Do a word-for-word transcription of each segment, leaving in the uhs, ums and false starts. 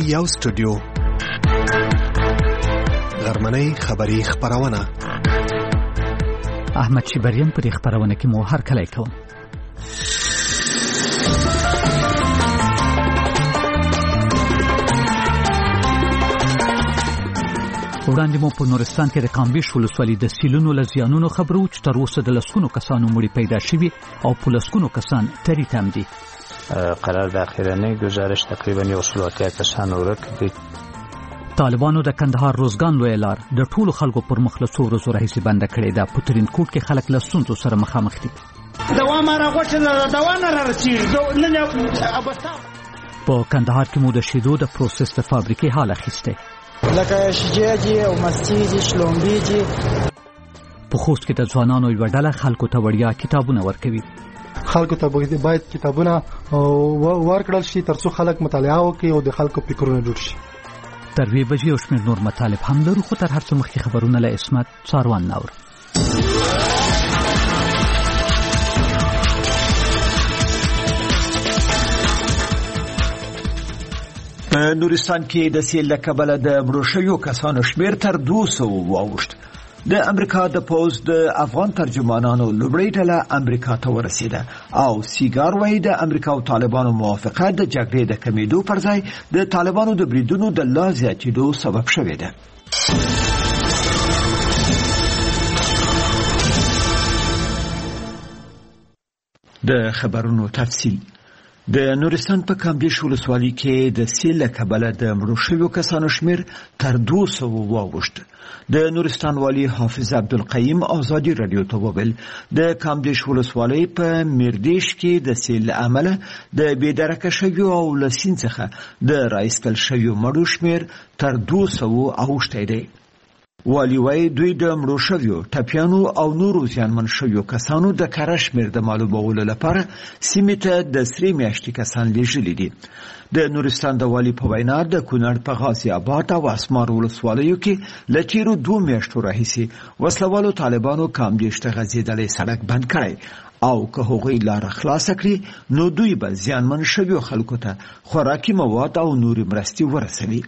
یو سټوډیو غرمنۍ خبری خبرونه احمد شبریان پر خبرونه کې مو هر کله کوم وړاندې مو په نورستان کې د کامبیش ولسوالۍ د سیلونو لزیانونو خبرو چې تر اوسه د لسګونو کسانو مړي پیدا شوي او په لسګونو کسان تری تم دي. قرار د اخیرنۍ گزارش تقریبا یو سل او اتیا کسان ورک دي. طالبانو د کندهار روزګان لوی لار د ټولو خلکو پر مخ له څو ورځو راهیسې بنده کړې ده. په ترینکوټ کې خلک له ستونزو سره مخامخ دي. دوام راغوښتل دوام را رسیږي نن ابستا په کندهار کې مو د شیدو د پروسس د فابریکې حال اخیسته لکه شجاجي او مستیجي شلومبيجي. په خوست کې د ځوانانو یو ډله خلکو ته وړیا کتابونه ورکوي. خلکو ته باید کتابونه ورکړل شي ترڅو خلک مطالعه وکړي او د خلکو فکرونه جوړ شي. تر وی بجې او شمېر نور مطالب هم لرو، خو تر هر څه مخکې خبرونه له اسمت څاروان ناور. په نورستان کې د سیل له کبله د مړو شویو کسانو شمېر تر دوه سوه واوښت. د امریکا د پوز د افغان ترجمانانو لومړۍ ډله امریکا ته ورسېده او سیګار وایي د امریکا او طالبانو موافقت د جګړې د کمیدو پر ځای د طالبانو د بریدونو د لا زیاتېدو سبب شوی ده. د خبرونو تفصیل. د نورستان په کامبیش ولسوالۍ کې د سیل له کبله د مړو شویو کسانو شمېر تر دوه سوه واوښت. د نورستان والی حافظ عبدالقیم آزادي رادیو ته وویل د کامبیش ولسوالۍ په میردیش کې د سیل له امله د بېدرکه شویو او له سیند څخه د راایستل شویو مړو شمېر تر دوه سوه اوښتی دی. والی وایي دوی د مړو شویو ټپیانو او نورو زیانمن شویو کسانو د کره شمېر د معلومولو لپاره سیمې ته د سرې میاشتې کسان لیږلي دي. د نورستان د والی په وینا د کونړ په غازي آباد او اسمار ولسوالیو کې له تېرو دوو میاشتو راهیسې وسلوالو طالبانو کامدېش ته غځېدلی سړک بند کړی او که هغوی لاره خلاصه کړي نو دوی به زیانمن شویو خلکو ته خوراکي مواد او نورې مرستې ورسوي.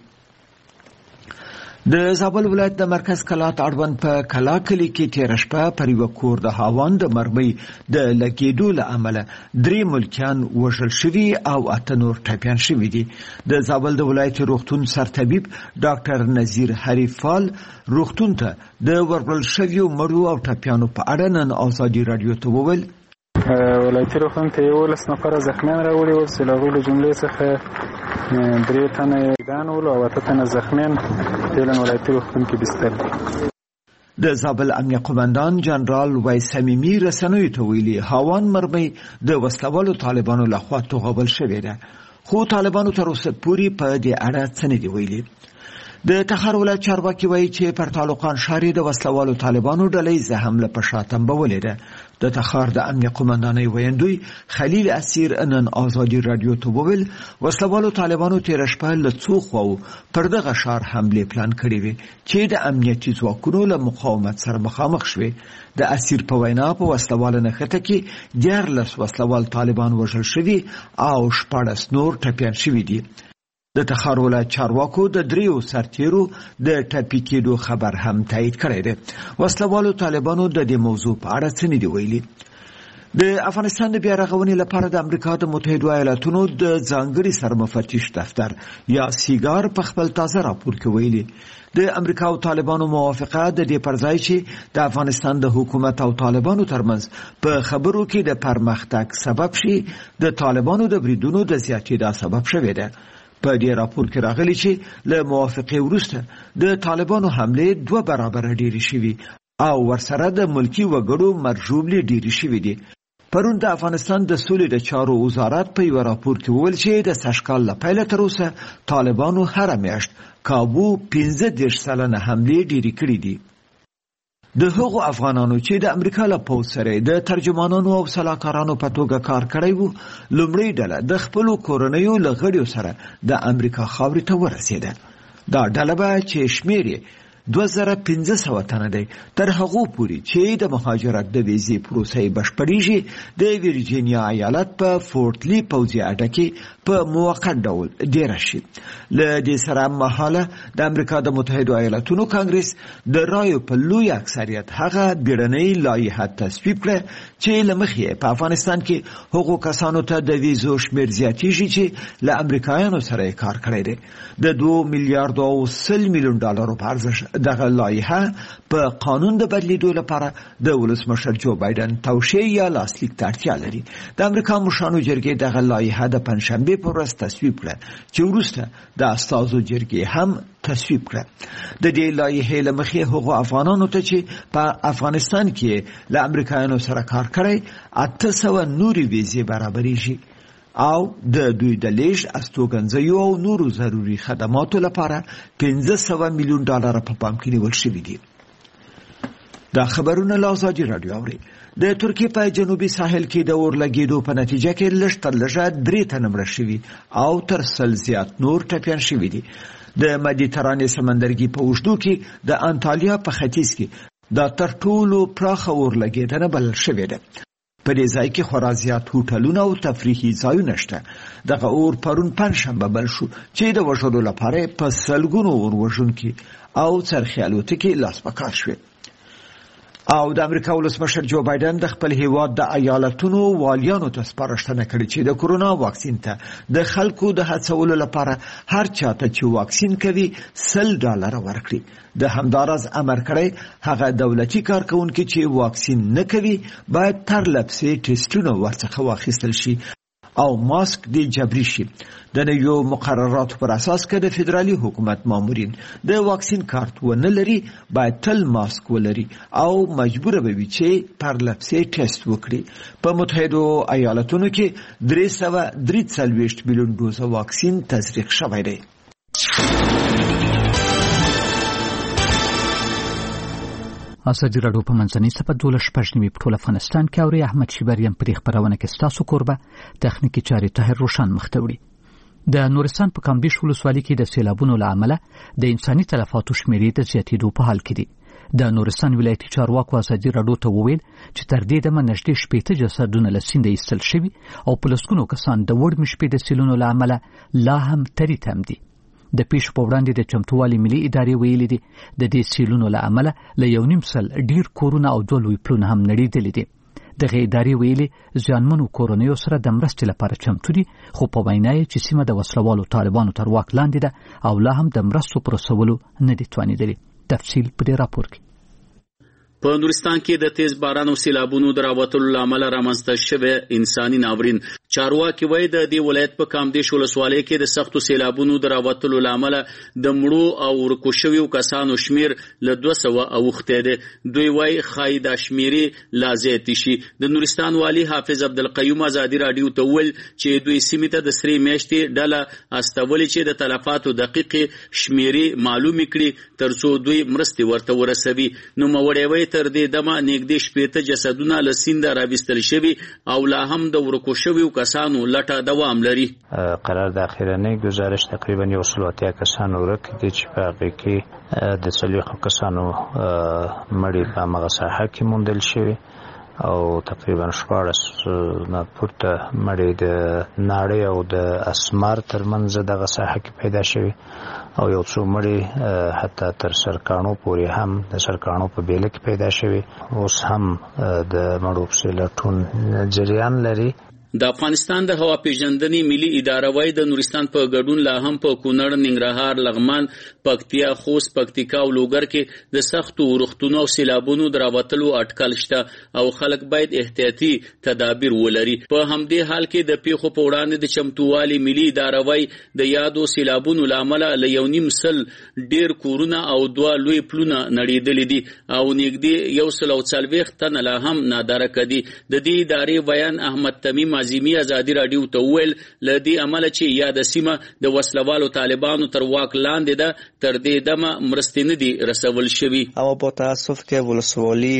د زابل ولایت د مرکز کلات اړوند په کلا کلي کې تېره شپه پر یوه کور د هاوان د مرمۍ د لګېدو له امله درې ملکیان وژل شوي او اته نور ټپیان شوي دي. د زابل د ولایت روغتون سرطبیب ډاکټر نذیر حریفال روغتون ته د ورکړل شویو مړو او ټپیانو په اړه نن آزادي راډیو ته وویل ولایتي روغتون ته یولس نفره زخمیان راوړي ول چې له هغوی له جملې څخه درې تنه اعدام ول او اته تنه زخمیان فعلا ولایتي روغتون کې بستر دي. د زابل امنیه قومندان جنرال ویس حمیمي رسنیو ته ویلي هاوان مرمۍ د وسلوالو طالبانو لخوا توغول شوې ده، خو طالبانو تر اوسه پورې په دې اړه څه نه دي ویلي. د تخار ولایت چارواکي وایي چې پر تعلقان ښار د وسلوالو طالبانو ډلې حمله په شا تنبولې ده. د تخار د امنیه قومندانۍ ویندوی خلیل اسیر نن آزادي راډیو ته وویل وسلوالو طالبانو تېره شپه له څو خواو پر دغه ښار حملې پلان کړې وې چې د امنیتي ځواکونو له مقاومت سره مخامخ شوې. د اسیر په وینا په وسلواله نښته کې دیارلس وسلوال طالبان وژل شوي او شپاړس نور ټپیان شوي دي. د تخار ولایت چارواکو د دریو سرتیرو د ټپي کېدو خبر هم تایید کړی دی. وسلوالو طالبانو د دې موضوع په اړه څه نه دي ویلي. د افغانستان د بیا رغونې لپاره د امریکا د متحدو ایالاتونو د ځانګړي سرمفتش دفتر یا سیګار په خپل تازه راپور کې ویلي د امریکا او طالبانو موافقت د دې پر ځای چې د افغانستان د حکومت او طالبانو ترمنځ په خبرو کې د پرمختګ سبب شي د طالبانو د بریدونو د زیاتېدا سبب شوی دی. په دې راپور کې راغلي چې له موافقې وروسته د طالبانو حملې دوه برابره ډېرې شوي او ورسره د ملکي وګړو مرجوبلې ډېرې شوي دي. پرون د افغانستان د سولې د چارو وزارت په یوه راپور کې وویل چې د سږکال له پیله تر اوسه طالبانو هره میاشت کابو پنځه دېرش سلنه حملې ډېرې کړې دي. د هغو افغانانو چې د امریکا له پوځ سره د ترجمانانو او سلاکارانو په توګه کار کړی وو لومړۍ ډله د خپلو کورنیو له غړیو سره د امریکا خاورې ته ورسېده. دا ډله به چې شمېر یې دوه زره پنځه سوه تنه دی. تر هغو پورې چې د مهاجرت د ویزې پروسه بشپړیږي د ویرجینیا ایالت په فورت لی پوځي اډه کې په موقت ډول ډیره شي. له دې سره مهاله د امریکا د متحده ایالاتونو کانګرس د رایو په لوی اکثریت هغه بیړنۍ لایحه تصویب کړه چې له مخې په افغانستان کې هغو کسانو ته د ویزو شمېر زیاتیږي چې له امریکایانو سره یې کار کړی دی. د دوه میلیارډ او سل میلیون ډالرو په ارزښت دغه لایحه په قانون د بدلیدو لپاره د ولسمشر جو بایدن توشیح یا لاسلیک ته اړتیا لري. د امریکا مشرانو جرګې دغه لایحه د پنجشنبې په ورځ تصویب کړه چې وروسته د استازو جرګې هم تصویب کړه. د دې لایحې له مخې هغو افغانانو ته چې په افغانستان کې له امریکایانو سره کار کړی اته سوه نورې ویزې برابریږي او د دوی د لیږد استوګنځیو او نورو ضروري خدماتو لپاره پنځه سوه میلیون ډالر په پام کې نیول شوي دي. دا خبرونه له ازادي راډیو اوري. د ترکیې په جنوبي ساحل کې د اور لګېدو په نتیجه کې لږ تر لږه درې تنه مړه شوي او تر سل زیات نور ټپیان شوي دي. د مدیترانې سمندرګي په اوږدو کې د انټالیا په ختیځ کې دا تر ټولو پراخه اور لګېدنه بلل شوې ده. په دې ځای کې خورا زیات هوټلونه او تفریحي ځایونه شته. دغه اور پرون پنجشنبه بل شو چې د وژلو لپاره په سلګونو اور وژونکي او څرخي الوتکې لاس په کار شوې. او د امریکا ولسمشر جو بایدن د خپل هیواد د ایالتونو والیانو ته سپارښتنه کړې چې د کورونا واکسین ته د خلکو د هڅولو لپاره هر چاته چې واکسین کوي سل ډالر ورکړي. د همداراز امر کړی هغه دولتي کارکونکي چې واکسین نه کوي باید تر لپسې ټیسټونه ورڅخه واخیستل شي او ماسک دی جبري شي. د نویو مقرراتو پر اساس که د فدرالي حکومت مامورین د واکسین کارت ونه لري باید تل ماسک ولري او مجبور به وي چې پرلپسې ټیسټ وکړي. په متحده ایالتونو کې درې سوه درې څلوېښت میلیون ډوزه واکسین تزریق شوی دی. ازادي راډیو په منځنۍ صفحه دولس شپږ نیمې په ټول افغانستان کې اوري. احمد شیبریم په دې خپرونه کې ستاسو کوربه تخنیکي چارې طاهر روشن مخ ته وړي. د نورستان په کامبیش ولسوالۍ کې د سیلابونو له امله د انساني تلفاتو شمېرې د زیاتېدو په حال کې دي. د نورستان ولایتي چارواکو ازادي راډیو ته وویل چې تر دې دمه نږدې شپېته جسدونه له سینده ایستل شوي او په لسګونو کسان د وړمې شپې د سیلونو له امله لا هم تری تم دي. د پیښو په وړاندې د چمتووالي ملي ادارې ویلي دي د دې سیلونو له امله له یو نیم سل ډیر کورونه او دوه لوی پلونه هم نړېدلي دي. دغه ادارې ویلي زیانمنو کورنیو سره د مرستې لپاره چمتو دي، خو په وینا یې چې سیمه د وسلوالو طالبانو تر واک لاندې ده او لا هم د مرستو پر رسولو نه دي توانېدلي. تفصیل په دې راپور کې. په نورستان کې د تیز باران او سیلابونو د راوتلو له امله رامنځته شوی انساني ناورین. چارواکي وایي د دې ولایت په کامدیش ولسوالۍ کې د سختو سیلابونو د راوتلو له امله د مړو او ورکو شویو کسانو شمیر له دوه سوه اوښتی دی. دوی وایي ښایي دا شمېرې لا زیاتې شي. د نورستان والي حافظ عبدالقیوم ازادي راډیو ته وویل چې دوی سیمې ته د سرې میاشتې ډله استولې چې د تلفاتو دقیقې شمېرې معلومې کړي تر څو دوی مرستې ورته ورسوي. نوموړی وایي تر دې دمه نږدې شپېته جسدونه له سینده راویستل شوي او لا هم د ورکو شویو کسانو لټه دوام لري. قرار د اخیرنۍ گزارش تقریبا یو سل و اتیا کسان ورک دي چې په هغې کې د څلوېښتو کسانو مړي په همغه ساحه کې موندل شوي او تقریبا شپاړس نه پورته مړي د ناړۍ او د اسمار ترمنځ دغه ساحه کې پیدا شوي او یو څو مړي حتی تر سرکاڼو پورې هم د سرکاڼو په بیله کې پیدا شوي. اوس هم د مړو پسې لټون جریان لري. د افغانستان د هوا پیژندنې ملي اداره وايي د نورستان په ګډون لا هم په کونړ، ننګرهار، لغمان، پکتیا، خوست، پکتیکا او لوګر کې د سختو ورښتونو او سیلابونو د راوتلو اټکل شته او خلک باید احتیاطي تدابیر ولري. په همدې حال کې د پیښو په وړاندې د چمتووالي ملي اداره وايي د یادو سیلابونو له امله له یو نیم سل ډیر کورونه او دوه لوی پلونه نړېدلي دي او نږدې یو سل او څلوېښت تنه لا هم نادرکه دي. د دې ادارې بیان احمد تمیم عظیمی ازادي راډیو ته وویل له دې عمله چې یاده سیمه د وسلوالو طالبانو تر واک لاندې ده تر دې دمه مرستې نه دي رسول شوي. اما با تاسف که ولسوالی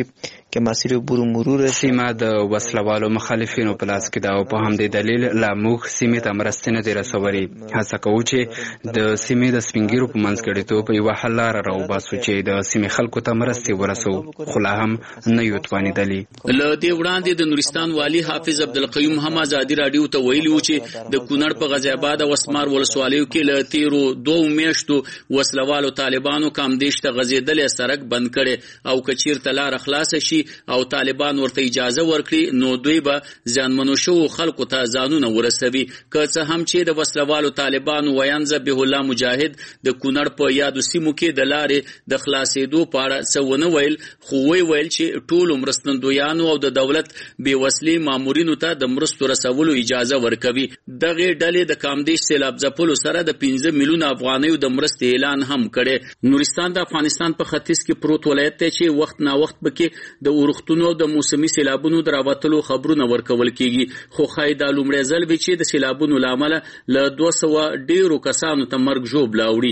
که مسیر عبور مرور سیمه د وسلوالو مخالفینو په لاس کې ده او په همدې دلیل لا موږ سیمې ته مرستې نه دي رسولي. هڅه کوو چې د سیمې د سپینګیرو په منځګړیتوب په یوه حل لاره راوباسو چې د سیمې خلکو ته مرستې ورسوو، خو لا هم نه یو توانېدلي. له دې وړاندې د نورستان والي حافظ عبدالقیوم هم ازادي راډیو ته ویلي و چې د کونړ په غازي آباد او اسمار ولسوالیو کې له تیرو دوه میاشتو وسلوالو طالبانو کامدېش ته غځېدلې سړک بند کړي او که چیرته لاره خلاصه شي او طالبان ورته اجازه ورکړي نو دوی به ځانمنو شوو خلکو ته ځانونه ورسوي. که څه هم چې د وسلوالو طالبانو ویان ذبیح الله مجاهد د کونړ په یادو سیمو کې د لارې د خلاصېدو په اړه څه ونه ویل، خو وی ویل چې ټولو مرستندویانو او د دولت بېوسلې مامورینو ته د مرستو رسولو اجازه ورکوي. دغې ډلې د کامدېش سیلاب ځپلو سره د پنځه میلیونه افغانیو د مرستې اعلان هم کړی. نورستان د افغانستان په ختیځ کې پروت ولایت دی چې وخت نا وخت پکې د اورښتونو د موسمي سیلابونو د راوتلو خبرونه ورکول کیږي، خو ښایي دا لومړی ځل وي چې د سیلابونو له امله له دوه سوه ډېرو کسانو ته مرګ ژوبله اوړي.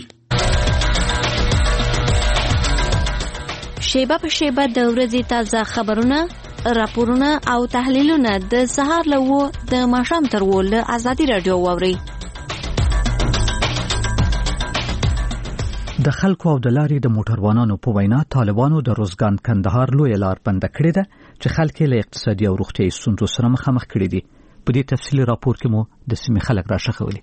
شیبه په شیبه د ورځې تازه خبرونه، راپورونه او تحلیلونه د سهار له اوه د ماښام تر اوه له ازادي راډیو واورئ. د خلکو او د لارې د موټروانانو په وینا طالبانو د روزګان کندهار لویه لار بنده کړې ده چې خلک یې له اقتصادي او روغتیایي ستونزو سره مخامخ کړي دي. په دې تفصیلي راپور کې مو د سیمې خلک راښخولي.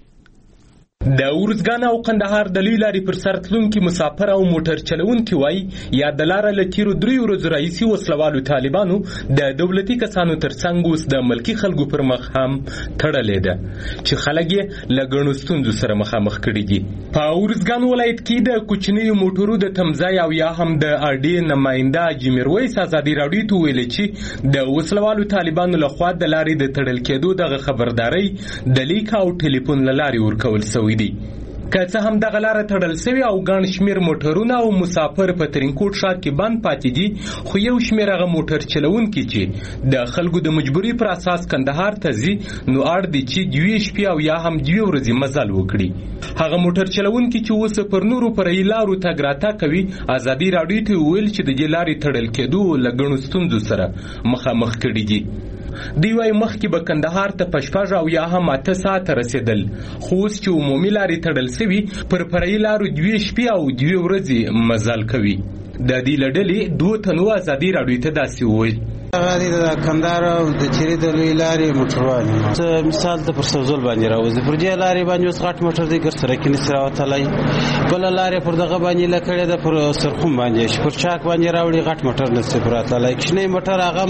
د ورزګان او قندهار د لوی لارې پر سر تلونکي مسافر او موټر چلونکي وایي یا د لاره له تیرو دریو ورځو راهیسې وسلوالو طالبانو د دولتي کسانو ترڅنګ اوس د ملکي خلکو پر مخ هم تړلې ده چې خلک یې له ګڼو ستونزو سره مخامخ کړي دي. په ورزګان ولایت کې د کوچنیو موټرو د تمځای او یا هم د ار ډي نماینده حاجي میرویس ازادي راډیو ته ویلي چې د وسلوالو طالبانو لخوا د لارې د تړل کېدو دغه خبرداري د لیک او ټلیفون له لارې ورکول شوی دي. که څه هم دغه لاره تړل شوې او ګڼ شمېر موټرونه او مسافر په ترینکوټ ښار کې بند پاتې دي، خو یو شمېر هغه موټر چلونکي چې د خلکو د مجبوري پر اساس کندهار ته ځي نو اړ دي چې دوې شپې او یا هم دوې ورځې مزل وکړي. هغه موټر چلونکي چې اوس پر نورو فرعي لارو تګ راتګ کوي ازادي راډیو ته وویل چې د دې لارې تړل کېدو له ګڼو ستونزو سره مخامخ کړي دي. دوی وايي مخکې به کندهار ته په شپږ او یا هم اته ساعته رسېدل، خو اوس چې عمومي لارې تړل شوي پر فرعي لارو دوې شپې او دوې ورځې مزل کوي. د دې له ډلې دوه تنو ازادي راډیو ته داسې وویل: غادي د کندهار او د چيري د لوی لارې موټروان مثال ته پر سوزول باندې راوځي، پر دې لارې باندې اوس غټ موټر دی ګر سره کې نسره وتلای، بل لارې پر دغه باندې لکړې د پر سرخوم باندې پر چاک باندې راوړي غټ موټر نسره پر اتلای، کښنه موټر هغه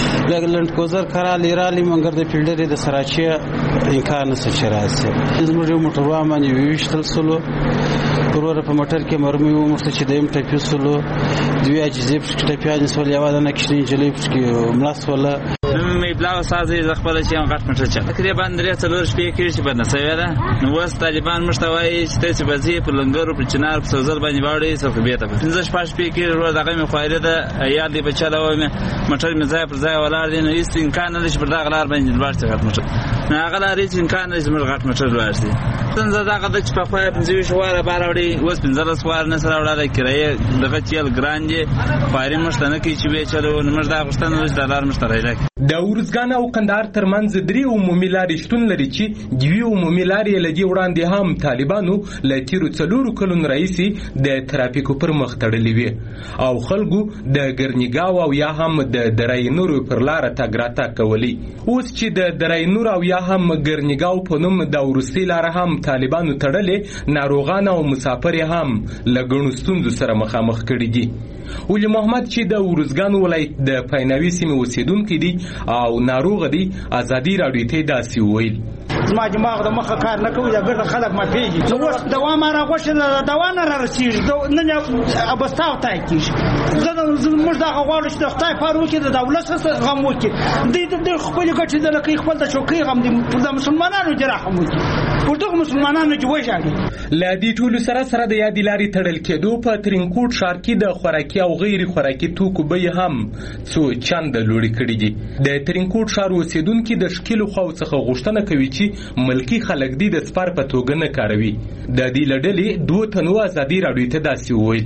لګلند کوزر کرا لیرالي منګر د فیلډر د سراچي امکان نشي چراسي زموږ موټروان باندې ویشتل سلو پرور په موټر کې مرمي و مرته چې دیم ټپي سلو دوی اجازه په ټپيان سول یو د نکښنی جلې په ملاس ولا مې بلاو سازي ز خپل چې هم غټ مټر چا کړي باندې څلور شپې کې چې باندې سوي ده نو وس طالبان مشتوي چې چې بزي په لنګرو په چنار په سوزل باندې واړي څه بیت په پنځه شپې شپې کې ورو دغه مې خوایره ده یا دې بچاله و مې مټر مې ځای پر ځای ولار دي نو هیڅ امکان نه لږ پر دغه لار باندې ورته غټ مټر نه هغه لار هیڅ امکان نه زموږ غټ مټر ورسي څنګه دغه د چې په خوای پنځه شواره باروړي وس پنځه سوار نه سره وړاله کړای دغه چیل ګرانډي خواري مشتنه کې چې به چلو نمر دا غشتنه د دلار مشتري د ورزګان او قندهار ترمنځ درې عمومي لارې شتون لري چې دوی عمومي لارې لدی وړاندې هم طالبانو له تیرو څلورو کلونو راهیسې د ترافیکو پر مخ تړلې وي او خلکو د ګرنیګاو او یا هم د درای نور پر لار تګ راتګ کولی. اوس چې د درای نور او یا هم ګرنیګاو په نوم د ورستي لار هم طالبانو تړلې، ناروغان او مسافر هم له ګڼو ستونزو سره مخامخ کړي دي. ولی محمد چې د ورزګان ولایت د پایناوي سیمې اوسیدونکي دي او ناروغ دي ازادي راډیو ته داسې وویل: زما دماغ د مخه کار نه کوي، دا ګرد خلک ما پیږي نو اوس دوا ما را غوښه د دوا نه را رسیږي نن ابستاو تای کیږي زه موږ دا غواړو چې د خدای پاره وکړي د دولت سره غم وکړي د د خپل ګټې د لکه خپل د چوکۍ غم د مسلمانانو جراحم وکړي پر دغه مسلمانانو چې وژاړي. له دې ټولو سره سره د یادې لارې تړل کېدو په ترینکوټ ښار کې د خوراکي او غیر خوراکي توکو بیې هم څو چنده لوړې کړي دي. د ترینکوټ ښار اوسیدونکي د ښکیلو خواو څخه غوښتنه کوي چې ملکی خلک دي د سپار په توګه نه کاروي. د دې له ډلې دوه تنو ازادي راډیو ته داسې وویل: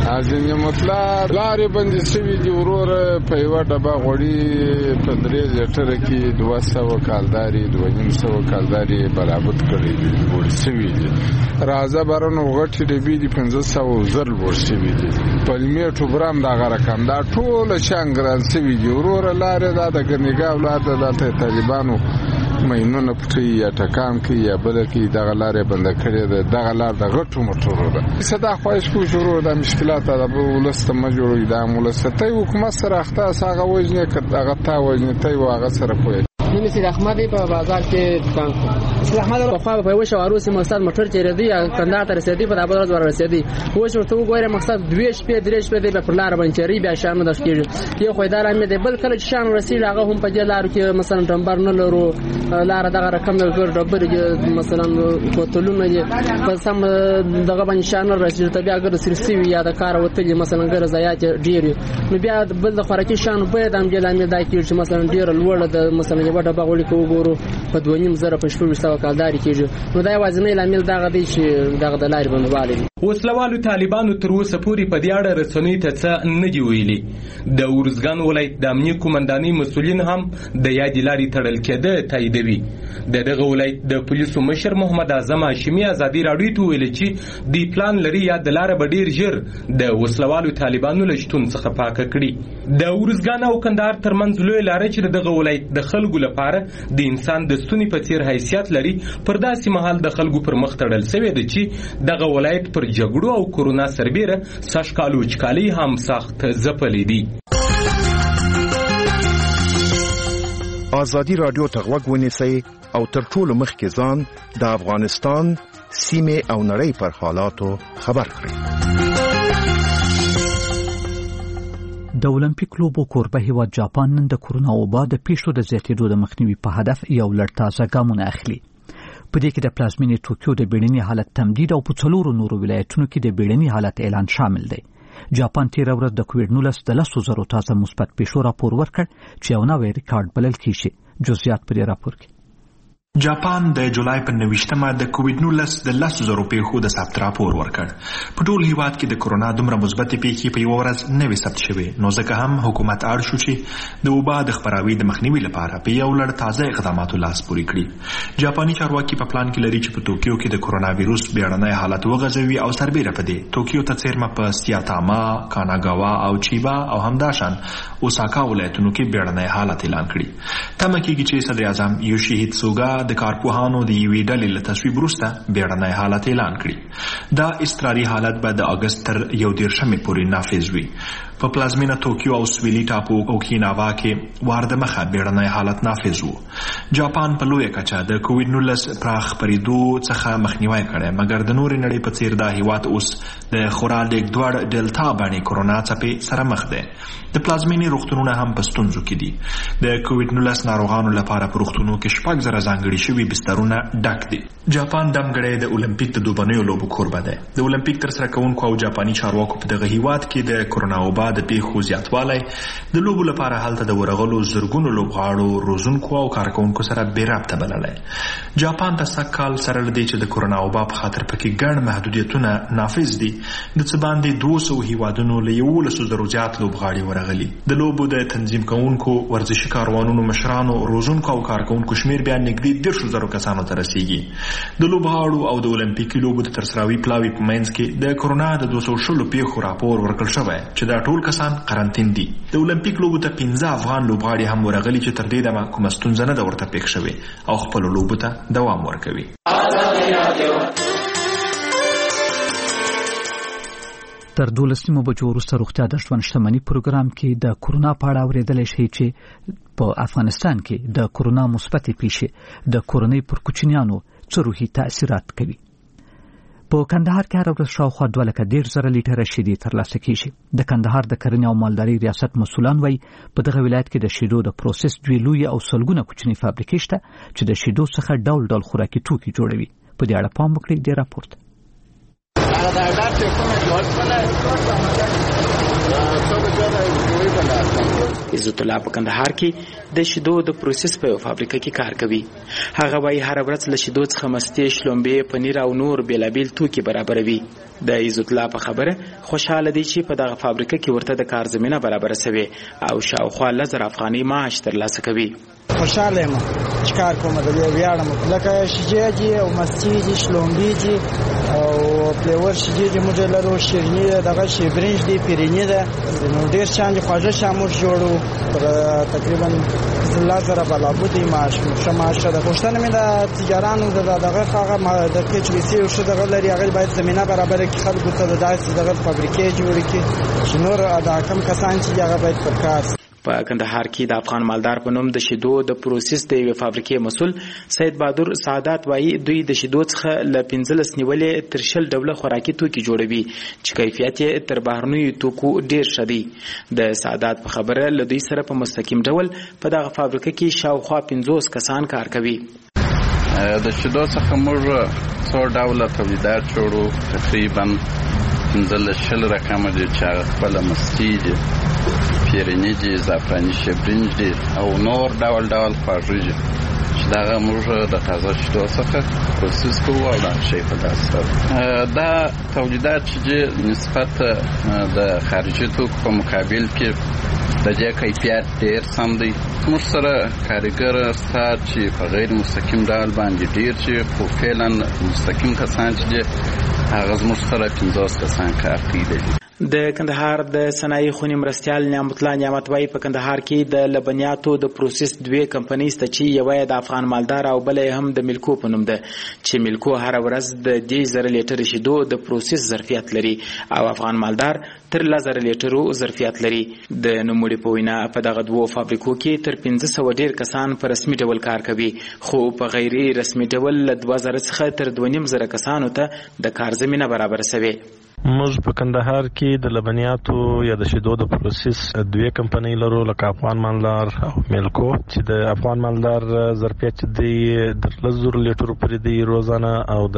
ازنه مطلق لارې بندې شوي دي وروره په یوه ډبه غوړي په درې لیټره کې دوه سوه کالدارې دوه نیم سوه کالدارې برابر کړي دي لوړ شوي دي راځه برنو غټې ډبې دي پنځه سوه زر لوړ شوي دي پلمې ټوبرام دغه رقم دا ټوله شیان ګران شوي دي وروره لارې دا د ګرنیګا ولاته دلته طالبانو مینونه پټي یا ټکان کوي یا بل کوي دغه لارې بنده کړې ده دغه لار د غټو موټرو ده صدا خواهش کوو شروع د مشکلات د ولست مجوړي د مولسته حکومت سره اخته هغه وجنه کړه تا وجنه ته هغه سره کوي نو سید احمد په بازار کې دکان سید احمد په خوا په وښه واروسي مقصد موټر چیرې دی کندهار ته رسیدي په دابل ورځ ورسیدي خو ورته وګوره مقصد دوه شپې درې شپې دی په لار باندې چری بیا شام د کېږي یو خویدار مې دی بل کله شام رسیدي هغه هم په جلار کې مثلا ټمبر نه لرو لار دغه رقم نه ګر ډبر مثلا کوتلونه په سم دغه باندې شان رسیدي ته بیا ګر سرسي یا د کار وته مثلا ګر زیات ډیر نو بیا بل د خوراکي شان په دام جلامه دای کې مثلا ډیر لوړ د مثلا وړه بغول کو وګورو په دوه نیم زره په شپږ سوه کالداري کېږي نو دا وازنې لامل دغه دی چې دغه د لارې باندې وسلوالو طالبانو تر اوسه پورې په دې اړه رسنۍ ته څه نه دي ویلي د ارزګان ولایت د امنیه قومندانۍ مسؤلین هم د یادې لارې تړل کېده تاییدوي د دغه ولایت د پولیسو مشر محمد اعظم هاشمي ازادي راډیو ته ویل چې دی پلان لري یا د لارې به ډیر ژر د وسلوالو طالبانو له شتون څخه پاکه کړي د ارزګان او کندهار ترمنځ لوی لارې چې دغه ولایت د خلکو لپاره د انسان د ستوني په څیر حیثیت لري پر داسې مهال د خلکو پر مخ تړل شوی دی چې دغه ولایت پر جګړو او کورونا سربېره سږکال وچکالۍ هم سخت ځپلې دي ازادي راډیو ته غوږ ونیسئ او تر ټولو مخکې ځان د افغانستان سیمې او نړۍ پر حالاتو خبر کړئ د اولمپیک لوبو کوربه هیواد جاپان نن د کورونا وبا د پیښو د زیاتېدو د مخنیوي په هدف یو لړ تازه ګامونه اخلي په دې کې د پلازمینې ټوکیو د بیړني حالت تمدید او په څلورو نورو ولایتونو کې د بیړني حالت اعلان شامل دی جاپان تیر ورځ د کووډ نولس د لسو زرو تازه مثبت پیښو راپور ورکړ چې یو نوی ریکارډ بلل کیږي جزئیات په دې راپور کې جاپان د جولای په نویشتمه د کووډ نولس د لسو زرو پیښو د ثبت راپور ورکړ په ټول هیواد کې د کورونا دومره مثبت پیښې په یو ورځ نه وي ثبت شوې نو ځکه هم حکومت اړ شو چې د وبا د خپراوي د مخنیوي لپاره په یو لړ تازه اقداماتو لاس پورې کړي جاپاني چارواکي په پلان کې لري چې په ټوکیو کې د کورونا وایروس بیړنی حالت وغځوي او سربېره په دې ټوکیو ته څیرمه په سیاتاما کاناګاوا او چیبا او همداشان اوساکا ولایتونو کې بیړنی حالت اعلان کړي تمه کېږي چې صدر اعظم یوشیهید سوګا د کارپوهانو د یوې ډلې له تصویب وروسته بیړنی حالت اعلان کړي دا اضطراري حالت به د اګست تر یو دېرشمې پورې نافذ وي په پلازمینه ټوکیو او سویلي ټاپو او کیناوا کې وار د مخه بیړنی حالت نافذ و جاپان په لویه کچه د کووډ نولس پراخ خپرېدو څخه مخنیوی کړی مګر د نورې نړۍ په څیر دا هیواد اوس د خورا لیږدوړ ډیلټا بڼې کورونا څپې سره مخ دی د پلازمینې روغتونونه هم په ستونزو کې دي د کووډ نولس ناروغانو لپاره په روغتونو کې شپږ زره ځانګړي شوي بسترونه ډک دي جاپان دمګړی د اولمپیک د دوبنیو لوبو کوربه دی د اولمپیک ترسره کوونکو او جاپاني چارواکو په دغه هیواد کې د کورونا وبا د پیښو زیاتوالی د لوبو لپاره هلته د ورغلو زرګونو لوبغاړو روزونکو او کارکوونکو سره بې ربطه بللی جاپان ته سږ کال سره له دې چې د کورونا وبا په خاطر پکې ګڼ محدودیتونه نافذ دي د څه باندې دوه سوه هیوادونو له یولسو زرو زیات لوبغاړي ورغلي د لوبو د تنظیم کوونکو ورزشي کاروانونو مشرانو روزونکو او کارکوونکو شمیر بیا نږدې دېرشو زرو کسانو ته رسیږي د لوبغاړو او د اولمپیکي لوبو د ترسروي پلاوي په منځ کې د کورونا د دوه سوه شلو پیښو راپور ورکړل شوی چې دا ټول کسان قرنطین دي د اولمپیک لوبو ته پنځه افغان لوبغاړي هم ورغلي چې تر دې دمه کومه ستونزه نه ده ورته پېښ شوې او خپلو لوبو ته دوام ورکوي تر دولس نیمو بجو وروسته روغتیا د ژوند شتمني پروګرام کې د کورونا په اړه اورېدلی شئ چې په افغانستان کې د کورونا مثبتې پیښې د کورنۍ پر کوچنیانو څه روحي تاثیرات کوي په کندهار کې هره ورځ شاوخوا دوه لکه دېرش زره لیټره شیدې ترلاسه کېږي د کندهار د کرنې او مالدارۍ ریاست مسؤلان وایي په دغه ولایت کې د شیدو د پروسس دوې لویې او سلګونه کوچنۍ فابریکې شته چې د شیدو څخه ډول ډول خوراکي توکي جوړوي په دې اړه پام وکړئ دې راپور ته عزت الله په کندهار کې د شیدو د پروسس په یو فابریکه کې کار کوي. هغه وايي هر ورځ له شیدو څخه مستې، شلومبې، پنیر او نور بیلابیل توکي برابروي. د عزت الله په خبره خوشاله دي چې په دغه فابریکه کې ورته د کار زمينه برابر شوی او شاوخوا لزر افغاني معاش ترلاسه کوي. خوشاله یم چې کار کوم، د ویاړم لکه شیجې دي او مستې دي، شلومبې دي او پلیور شیجې دي، موږ لرو شیریني دغه شی برنج دي، پیرینی ده، نو ډیر شان دي خواږه شامل جوړو تقریبا لزر بلابودي معاش شماش ده. پښتنه مې د تجارانو دغه هغه د کچ وی سی او شو دغه لري، هغه باید زمينه برابر کړي، خلکو ته د داسې دغه فابریکې جوړ کړي چې نور د کم کسان چې هغه باید پر کار. په کندهار کې د افغان مالدار په نوم د شیدو د پروسس د یوې فابریکې مسؤل سید بهادر سعادت وایي دوی د شیدو څخه له پنځلس نیولې تر شل ډوله خوراکي توکي جوړوي چې کیفیت یې تر بهرنیو توکو ډیر ښه دی. د سعادت په خبره له دوی سره په مستقیم ډول په دغه فابریکه کې شاوخوا پنځوس کسان کار کوي. د شیدو څخه موږ څو ډوله تولیدات جوړو، تقریبا پنځلس شل رقمه دي چې هغه خپله مستې دي، پیرینی دي، زعفراني شبرنج دي او نور ډول ډول خواږه دي چې دغه موږ د تازه شیدو څخه پروسس کوو او دغه شی په داسې ډول دا تولیدات چې دي نسبت د خارجي توکو په مقابل کې د دې کیفیت ډېر سم دی. موږ سره کارګر سته چې په غیر مستقیم ډول باندې ډېر چې خو فعلا مستقیم کسان چې دي هغه زموږ سره پنځوس کسان کار کوي. د کندهار د صنایع خونې مرستیال نعمت الله نعمت وایي په کندهار کې د لبنیاتو د پروسس دوې کمپنۍ شته چې یوه د افغان مالدار او بله هم د ملکو په نوم ده چې ملکو هره ورځ د دې زره لیټر شیدو د پروسس ظرفیت لري او افغان مالدار تر لس زره لیټرو ظرفیت لري. د نوموړي په وینا په دغه دوو فابریکو کې تر پنځه سوه ډېر کسان په رسمي ډول کار کوي، خو په غیر رسمي ډول له دوه زره څخه تر دوه نیم زره کسانو ته د کار زمینه برابر شوې. موږ په کندهار کې د لبنیاتو یا د شیدو د پروسس دوه کمپنۍ لرو، لکه افغان مالدار او ملکو چې د افغان مالدار ظرفیت دی د لس زره لیټرو پورې دی روزانه او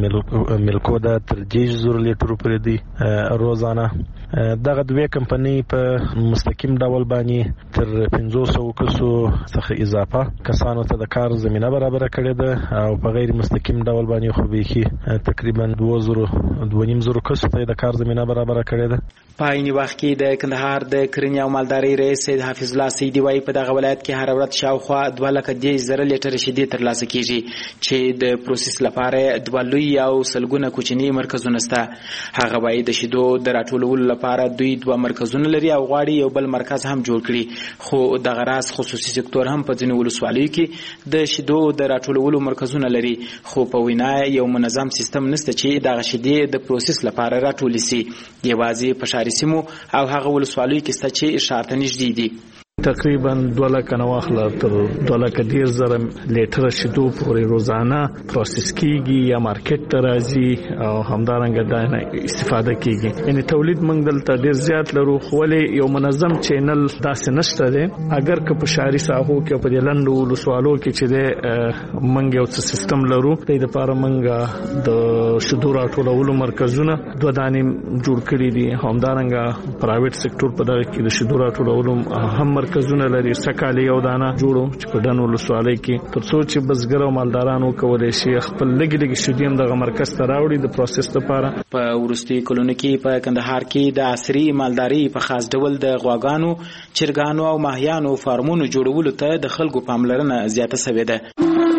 د ملکو د تر دېرش زره لیټرو پورې دی روزانه. دغه دوه کمپنۍ په مستقیم ډول باندې تر پنځوس سوو کسو څخه اضافه کسانو ته د کار زمینه برابره کړې ده او په غیر مستقیم ډول باندې خو بیخي تقریبا دوه زره دوه نیم زره کسو ته د کار زمینه برابره کړې ده. په عین وخت کې د کندهار د کرنې او مالدارۍ رئیس سید حافظ الله سیدي وایي په دغه ولایت کې هر ورځ شاوخوا دوه لکه دېرش زره لیټر شیدې ترلاسه کیږي چې د پروسس لپاره دوه لوی او سلګونه کوچني مرکزونه شته. هغه وایي د شیدو د راټولولو لپاره دوی دوه مرکزونه لري او غواړي یو بل مرکز هم جوړ کړي، خو دغه راز خصوصي سکتور هم په ځینو ولسوالیو کې د شیدو د راټولولو مرکزونه لري، خو په وینا یو منظم سیستم نشته چې دغه شیدې د پروسس لپاره راټولې سي. یوازې په سیمو او هغه ولسوالیو کې ست چې اشاره ته نږدې دي. تقریبا دوه لکه نه واخله تر دوه لکه دېرش زره لیټره شیدو پورې روزانه پروسس کیږي یا مارکیټ ته راځي او همدارنګه دا استفاده کیږي. یعنی تولید موږ دلته ډیر زیات لرو، خو ولې یو منظم چینل داسې نشته دی. اگر که په شهري ساحو کې په دې لنډو ولسوالو کې چې دی موږ یو څه سیستم لرو، د لپاره موږ د شیدو راټولولو مرکزونه دوه دانې جوړ کړي دي. همدارنګه پرایویټ سکتور په دغه کې د شیدو راټولولو هم مرکزونه لري. سکالي یو دانه جوړو چې په ډنو ولسوالۍ کې تر څو چې بزګر او مالدارانو کولای شي خپل لګي لګي شیدې هم دغه مرکز ته راوړي د پروسس لپاره. په وروستي کلونو کې په کندهار کې د عصري مالداري په خاص ډول د غواګانو، چرګانو او ماهیانو فارمونو جوړولو ته د خلکو پاملرنه زیاته شوې ده.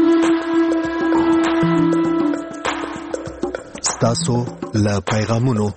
ستاسو له پیغامونو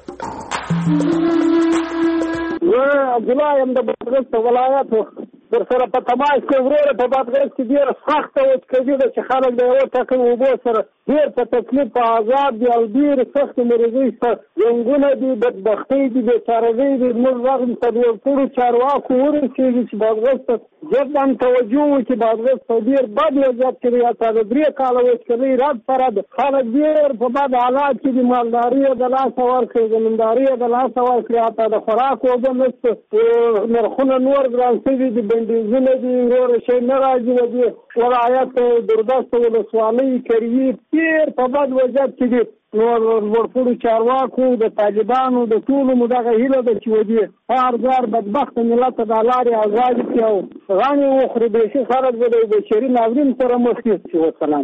عبدالله یم د بادغیس ولایت در سره په تماس کې وروره په بادغیس کې ډېره سخته وچکچي ده چې خلک د یوه ټاکلي اوبو سره ډېر په تکلیف په عذاب دي او ډېرې سختې مرضۍ شته، جنګونه دي، بدبختۍ دي، بېچارهګۍ دي. موږ غږ ته د ټولو چارواکو ورسېږي چې بادغیس ته جداً توجه وکړي. بادغیس په ډېر بد وضعیت کې دی، حتی د درې کاله وچکچۍ رد سره ده. خلک ډېر په بد حالات کې دي، مالداري یې د لاسه ورکړي، زمینداري یې د لاسه ورکړي، حتی د خوراک اوبه نشته، نرخونه نور ګران شوي دي، وړاندیزونه دي ورور شي نه راځي و دي ولایت دردست ولسوالۍ کریي پیر په بد وضعیت کې دي نو ورپورې چارواکو د طالبانو د ټولو مو دغه هیله ده چې و دي هر ځار بدبخت ملت ته د لارې ازادي کړي او غانې وخوري بیخي خلک به د بشري ناورین سره مخ شي. وسلام.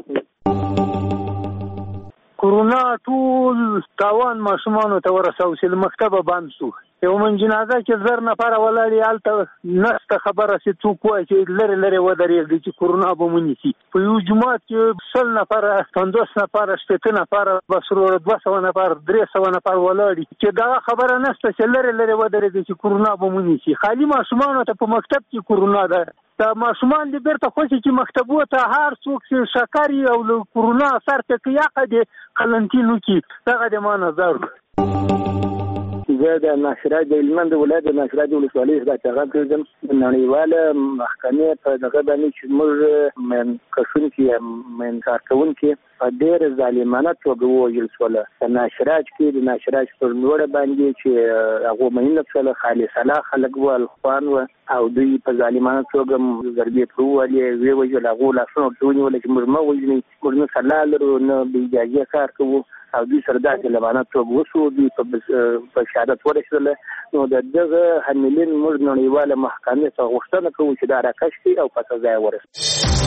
کورونا ټول تاوان ماشومانو ته ورساو چې مکتبه بند شو. یو من جنازه کې زر نفره ولاړې هلته نسته خبره چې څوک وایي چې لرې لرې ودرېږدي چې کورونا به ونیسي. په یو جومات کې سل نفره پنځوس نفره شپېته نفره بس وروره دوه سوه نفر درې سوه نفر ولاړي چې دغه خبره نشته چې لرې لرې ودرېږدي چې کورونا به ونیسي. خالي ماشومانو ته په مکتب کې کورونا ده. دا ماشومان دې بیرته خوشي چې مکتبو ته هر څوک چې شکر او له کورونا اثر ته قیاقه دې قلنټین وکړي. دغه د ما نظر. زه د ناشراج د هلمند ولایت د ناشراج ولسوالۍ څخه چغاب کړم. نړیواله محکمې په دغه باندې چې موږ من کښونکي من کارکوونکي په ډېر ظالمانه توګه ووژل شول. په ناشراج کې د ناشراج پر لوړه باندې چې هغه مهینه شول خالص الله خلک و الخوان و او دوی په ظالمانه توګه ضربې پرولې وی وژل هغه لاسونه ټونی ول چې موږ ما وژني موږ نه سلام لرو نه به اجازه کار کوو او دوی سره د ظالمانه توګه وسو دوی په شهادت ورسول. نو د دغه حاملین موږ نړیواله محکمې څخه غوښتنه کوو چې دا راکش کړي او په سزا ورسوي.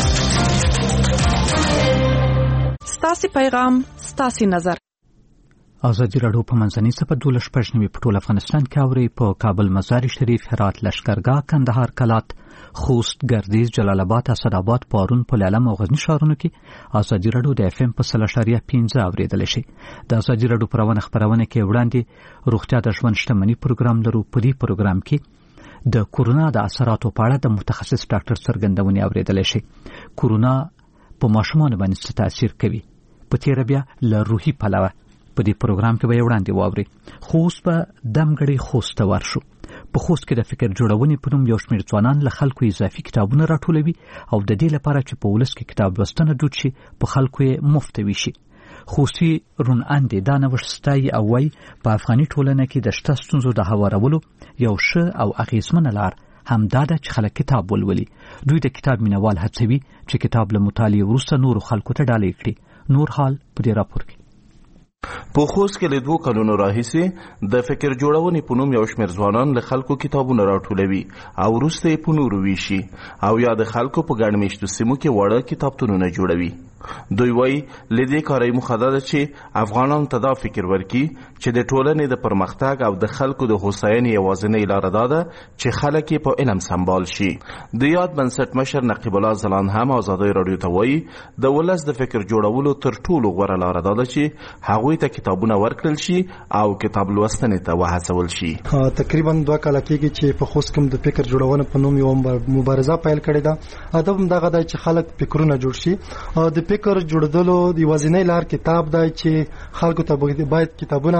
ستاسي پیغام ستاسي نظر. ازادي راډیو په منځني سپه دولس پښنوي په ټول افغانستان کې اوري په کابل مزار شریف هرات لشکرګاه کندهار کلات خوست ګردیز جلال آباد اسداباد پارون پلالم او غزنی ښارونو کې ازادي راډیو د اف ام په سل اشاریه پنځه اوریدل شي. د ازادي راډیو پروانه خبرونه کې وړاندې روغتیا د ژوند شتمنۍ پروګرام لرو. په دې پروګرام کې د کورونا د اثراتو په اړه د متخصص ډاکټر څرګندونې اوریدل شي. کورونا په ماشومانو باندې څه تاثیر کوي؟ په تیر بیا له روحي پلوه په دې پروګرام کې به وړاندې واوري. خوست په دمګړی خوست ته ورشو. په خوست کې د فکر جوړونې په نوم یو شمېر ځوانان له خلکو اضافي کتابونه راټولوي او د دې لپاره چې په ولس کې کتاب لوستنه دود شي په خلکو یې مفت وي. خوستي رون اندې دا نوښت ستایي او وایي په افغاني ټولنه کې د شته ستونزو د هوارولو یو ښه او اغېزمنه لار همدا ده چې خلک کتاب ولولي. دوی د کتاب مینوال هڅوي چې کتاب له مطالعې وروسته نورو خلکو ته ډالۍ کړي. نور حال په دې راپور کې. په خوست کې له دوه کلونو راهیسې د فکر جوړونې په نوم یو شمېر ځوانان له خلکو کتابونه راټولوي او وروسته یې په نورو ویشي او یا د خلکو په ګڼ مېشتو سیمو کې واړه کتابتونونه جوړوي. دوی وایي له دې کاره یې موخه ده چې افغانانو ته دا فکر ورکړي چې د ټولنې د پرمختګ او د خلکو د هوساینې یوازینۍ لاره دا ده چې خلک یې په علم سمبال شي. د یاد بنسټ مشر نقیب الله ځلان هم ازادي راډیو ته وایي د ولس د فکر جوړولو تر ټولو غوره لاره دا ده چې هغوی ته کتابونه ورکړل شي او کتاب لوستنې ته وهڅول شي. تقریبا دوه کاله کېږي چې په خوست کې د فکر جوړونه په نوم یو مبارزه پیل کړې ده. هدف هم دغه دی چې خلک فکرونه جوړ شي. د فکر جوړدلو د یوازینۍ لار کتاب دی چې خلکو ته باید کتابونه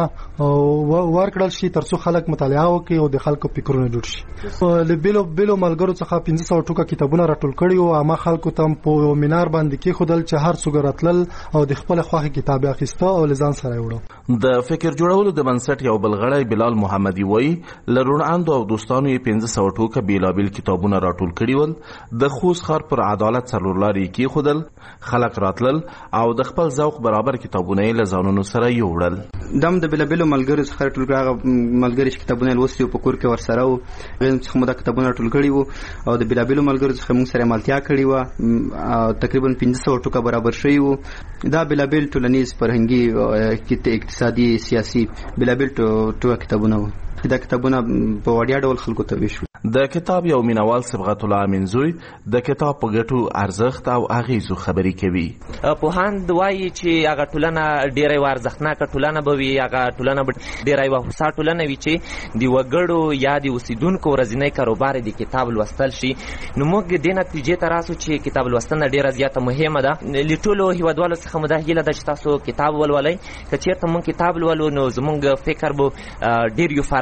ورکړل شي ترڅو خلک مطالعه وکړي او د خلکو فکرونه جوړ شي. له بیلو بیلو ملګرو څخه پنځه سوه ټوکه کتابونه راټول کړي او عامه خلکو ته په مینار باندې کېښودل چې هر څوک راتلل او د خپل خوښې کتاب اخیسته او له ځان سره وړو. د فکر جوړولو د بنسټ یو بل غړی بلال محمدي وایي له روڼاندو او دوستانو یې پنځه سوه ټوکه بېلابېل کتابونه راټول کړي ول. د خوست ښار پر عدالت څلور لارې یې کېښودل. خلک راتلل او د خپل ذوق برابر کتابونه یې له ځانونو سره یوړل. دم د بېلابېلو ملګرو څخه راټول کړي. هغه ملګري چې کتابونه یې لوستي وو په کور کې ورسره وو هغې څخه مو دا کتابونه راټول کړي وو او د بېلابېلو ملګرو څخه موږ سره ملتیا کړې وه. تقریبا پنځه سوه ټوکه برابر شوي وو. دا بېلابېل ټولنیز فرهنګي اقتصادي سیاسي بېلابېل ټوکه کتابونه وو. دا کتابونه په وړیا ډول خلکو ته ویشو. د کتاب یو مینوال صبغت الله امینزوی د کتاب په ګټو ارزښت او اغیزو خبرې کوي. پوهاند وایي چې هغه ټولنه ډېره یوه ارزښتناکه ټولنه به وي. هغه ټولنه به ډېره یوه هوسا ټولنه وي چې د وګړو یا د اوسېدونکو ورځنی کاروبار د کتاب لوستل شي. نو موږ دې نتیجې ته راسو چې کتاب لوستنه ډېره زیاته مهمه ده. له ټولو هېوادوالو څخه مو دا هیله ده چې تاسو کتاب ولولئ. که چېرته موږ کتاب لولو نو زموږ فکر به ډېر یو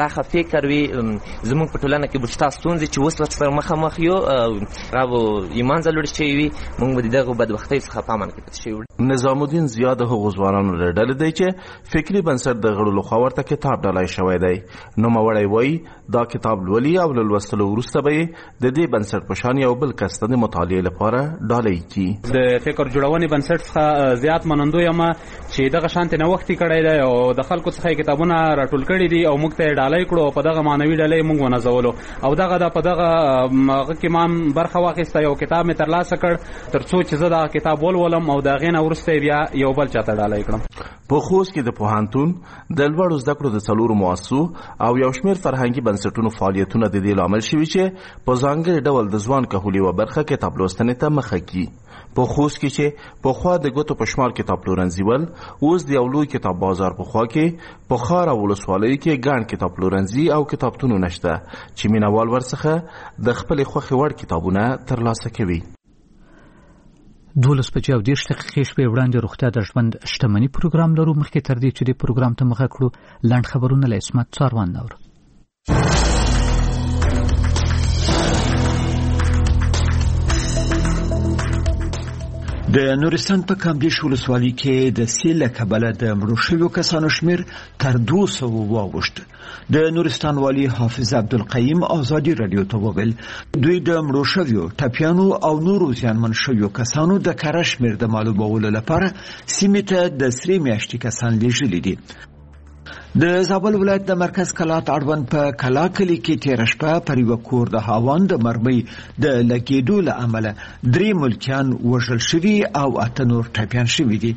پراخه فکر وي زموږ په ټولنه کې به شته ستونزې چې اوس ورسره مخامخ یو هغه به ایمان ځلوړ شوي وي موږ به د دغو بدبختۍ څخه په امن کې پاتې شوي وړو. نظام الدین زیاد د هغو ځوانانو له ډلې دی چې فکري بنسټ د غړو لخوا ورته کتاب ډالۍ شوی دی. نوموړی وایي دا کتاب لولي او له لوستلو وروسته به یې د دې بنسټ په شان یو بل کس ته د مطالعې لپاره ډالۍ کړي. د فکر جوړونې بنسټ څخه زیات منندوی یم چې دغه شانتې نوښت کړی دی او د خلکو څخه کتابونه راټول کړي دي او موږ ته یې ډالۍ کړو او په دغه معنوي ډالۍ موږ ونازولو او دغه د په دغه هغه کې ما برخه واخیسته. یو کتاب مې ترلاسه کړ تر څو چې زه دغه کتاب ولولم او د هغې نه وروسته بیا یو بل چاته ډالۍ کړم. په خوست کې د پوهنتون د لوړو زده کړو د څلورو مؤسسو او یو شمېر فرهنګي بنسټونو فعالیتونه د دې لامل شوي چې په ځانګړي ډول د ځوان کهولي و برخه کتاب لوستنې ته مخه کړي. په خوست کې چې پخوا د ګوتو په شمار کتاب پلورنځي ول اوس د یو لوی کتاب بازار په خوا کې په ښار او ولسوالیو کې ګڼ کتاب پلورنځي او کتابتونونه شته چې مینوال ورڅخه د خپلې خوښې وړ کتابونه ترلاسه کوي. دولس بجې او دېرش دقیقې شپې وړاندې روغتیا د ژوند شتمني پروګرام لرو. مخکې تر دې چې دې پروګرام ته مخه کړو لنډ خبرونه له عصمت څاروان ناوړو. د نورستان په کامدیش ولسوالۍ کې د سیل له کبله د مړو شویو کسانو شمېر تر دوه سوه واوښت. د نورستان والي حافظ عبدالقیم ازادي راډیو ته وویل دوی د مړو شویو ټپیانو او نورو زیانمن شویو کسانو د کره شمېر د معلومولو لپاره سیمې ته د سرې میاشتې کسان لیږلي دي. د زابل ولایت د مرکز کلات اړوند په کلا کلي کې تېره شپه پر یوه کور د هاوان د مرمۍ د لګېدو له امله درې ملکیان وژل شوي او اته نور ټپیان شوي دي.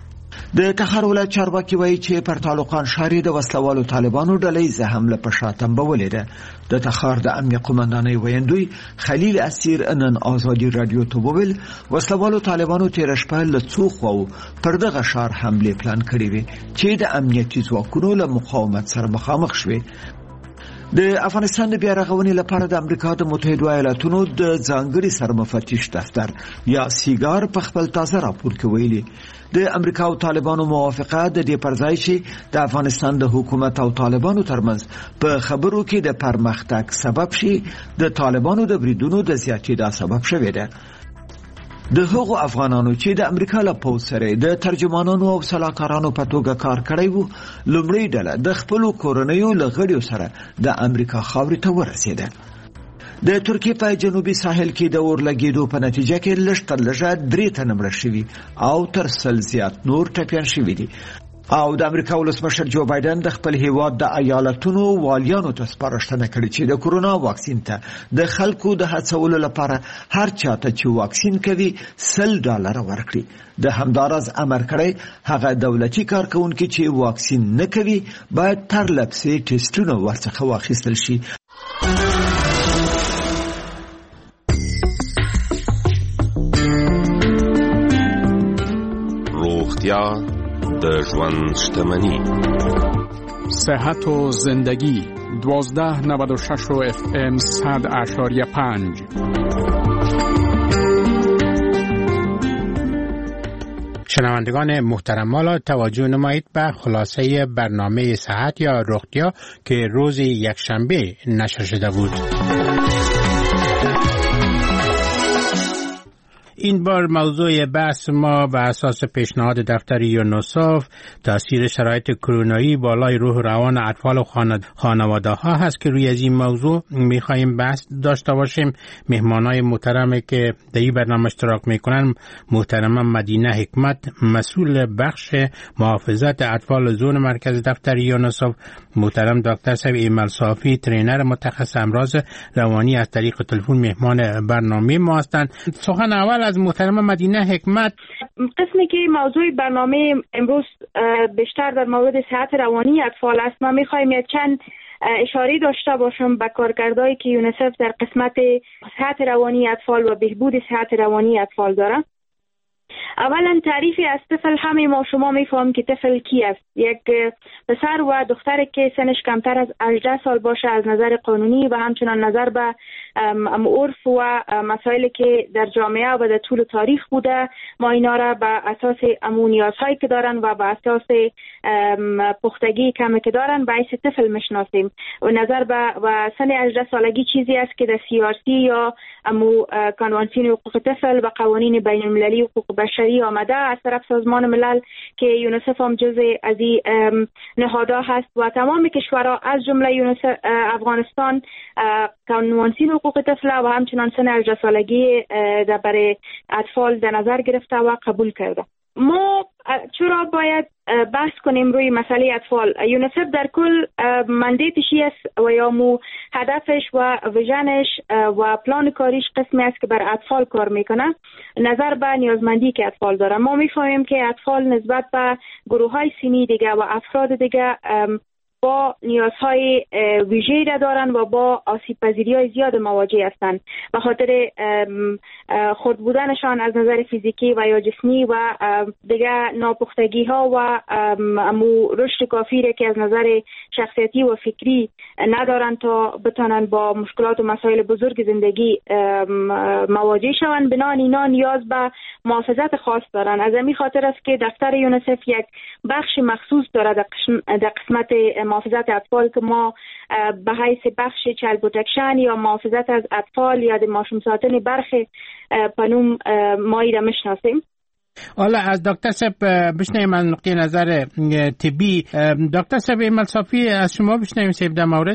د تخار ولایت چارواکي وایي چې پر طالقان ښار د وسلوالو طالبانو ډلې حمله په شا تنبولې ده. د تخار د امنیه قمندانۍ ویندوی خلیل اسیر نن ازادي راډیو ته وویل وسلوالو طالبانو تېره شپه له څو خواو پر دغه ښار حملې پلان کړې وې چې د امنیتي ځواکونو له مقاومت سره مخامخ شوې. د افغانستان د بیا رغونې لپاره د امریکا د متحده ایالاتونو د ځانګړي سرمفتش دفتر یا سیګار په خپل تازه راپور کې ویلي د امریکا او طالبانو موافقه د دې پر ځای چې د افغانستان د حکومت او طالبانو ترمنځ په خبرو کې د پرمختګ سبب شي د طالبانو د بریدونو د زیاتېدا سبب شوی دی. د هغو افغانانو چې د امریکا له پوځ سره د ترجمانانو او سلاکارانو په توګه کار کړی وو لومړی ډله د خپلو کورنیو له غړیو سره د امریکا خاورې ته ورسېده. د ترکیې په جنوبي ساحل کې د اور لګېدو په نتیجه کې لږ تر لږه درې تنه مړه شوي او تر سل زیات نور ټپیان شوي دي. او د امریکا ولسمشر جو بایدن د خپل هیواد د ایالتونو والیانو ته سپارښتنه کړې چې د کورونا واکسین ته د خلکو د هڅولو لپاره هر چاته چې واکسین کوي سل ډالر ورکړي. د همداراز امر کړی هغه دولتي کارکونکي چې واکسین نه کوي باید پرله پسې ټیسټونه ورڅخه واخیستل شي. روغتیا د ژوند شتمني. صحت و زندگی دوازده نود و شش و اف ام صد اشاریه پنج. شنوندگان محترم مالا توجه نمایید به خلاصه برنامه صحت یا روغتیا که روز یکشنبه نشر شده بود. این بار موضوع بحث ما بر اساس پیشنهاد دفتر یونیسف تاثیر شرایط کرونایی بالای روح روان اطفال و خانواده ها هست که روی از این موضوع میخواییم بحث داشته باشیم. مهمانای محترمی که در این برنامه اشتراک میکنن محترم مدینه حکمت مسئول بخش محافظت اطفال زون مرکز دفتر یونیسف، محترم دکتر سعید ایمل صافی ترینر متخصص امراض روانی از طریق تلفن مهمان برنامه ما هستند. سخن اول از محترم مدینه حکمت. قسمی که موضوع برنامه امروز بیشتر در مورد صحت روانی اطفال است. ما می‌خوایم یک چند اشاره داشته باشم به کارکردهایی که یونیسف در قسمت صحت روانی اطفال و بهبود صحت روانی اطفال داره. اولا تعریف از طفل همه ما شما میفهم که طفل کی است. یک پسر و دختری که سنش کمتر از هجده سال باشه از نظر قانونی و همچنان نظر به عرف و مسائلی که در جامعه و در طول تاریخ بوده، ما اینا را به اساس امون نیازهایی که دارن و به اساس پختگی کمی که دارن به حیث طفل میشناسیم. و نظر به و سن هجده سالگی چیزی است که در سی آر سی یا امو کنوانسیون حقوق طفل و قوانین بین المللی حقوق بشری آمده از طرف سازمان ملل که یونیسف هم جزء از این نهادها هست و تمام کشورها از جمله یونیسف افغانستان کنوانسیون حقوق طفل و همچنان سن هجده سالگی در برای اطفال در نظر گرفته و قبول کرده. ما چرا باید بحث کنیم روی مسئله اطفال؟ یونیسف در کل مندیتشی است و یا مو هدفش و ویژنش و پلان کاریش قسمی است که بر اطفال کار میکنه، نظر به نیازمندی که اطفال داره. ما میفهمیم که اطفال نسبت به گروه های سنی دیگه و افراد دیگه با نیازهای ویژه‌ای را دارن و با آسیب پذیری های زیاد مواجه هستند به خاطر خرد بودنشان از نظر فیزیکی و یا جسمی و دیگه ناپختگی ها و امو رشد کافی را که از نظر شخصیتی و فکری ندارن تا بتانن با مشکلات و مسائل بزرگ زندگی مواجه شوند. بنان اینا نیاز به محافظت خاص دارن. از همین خاطر است که دفتر یونیسف یک بخش مخصوص داره در قسمت محافظت اطفال که ما به حیث بخش چایلد پروتکشن یا محافظت از اطفال یا ماشوم ساتن برخی پنوم مایی را میشناسیم. حالا از دکتر صاحب بشنویم از نقطه نظر طبی. دکتر صاحب ایمل صافی از شما بشنویم صاحب در مورد.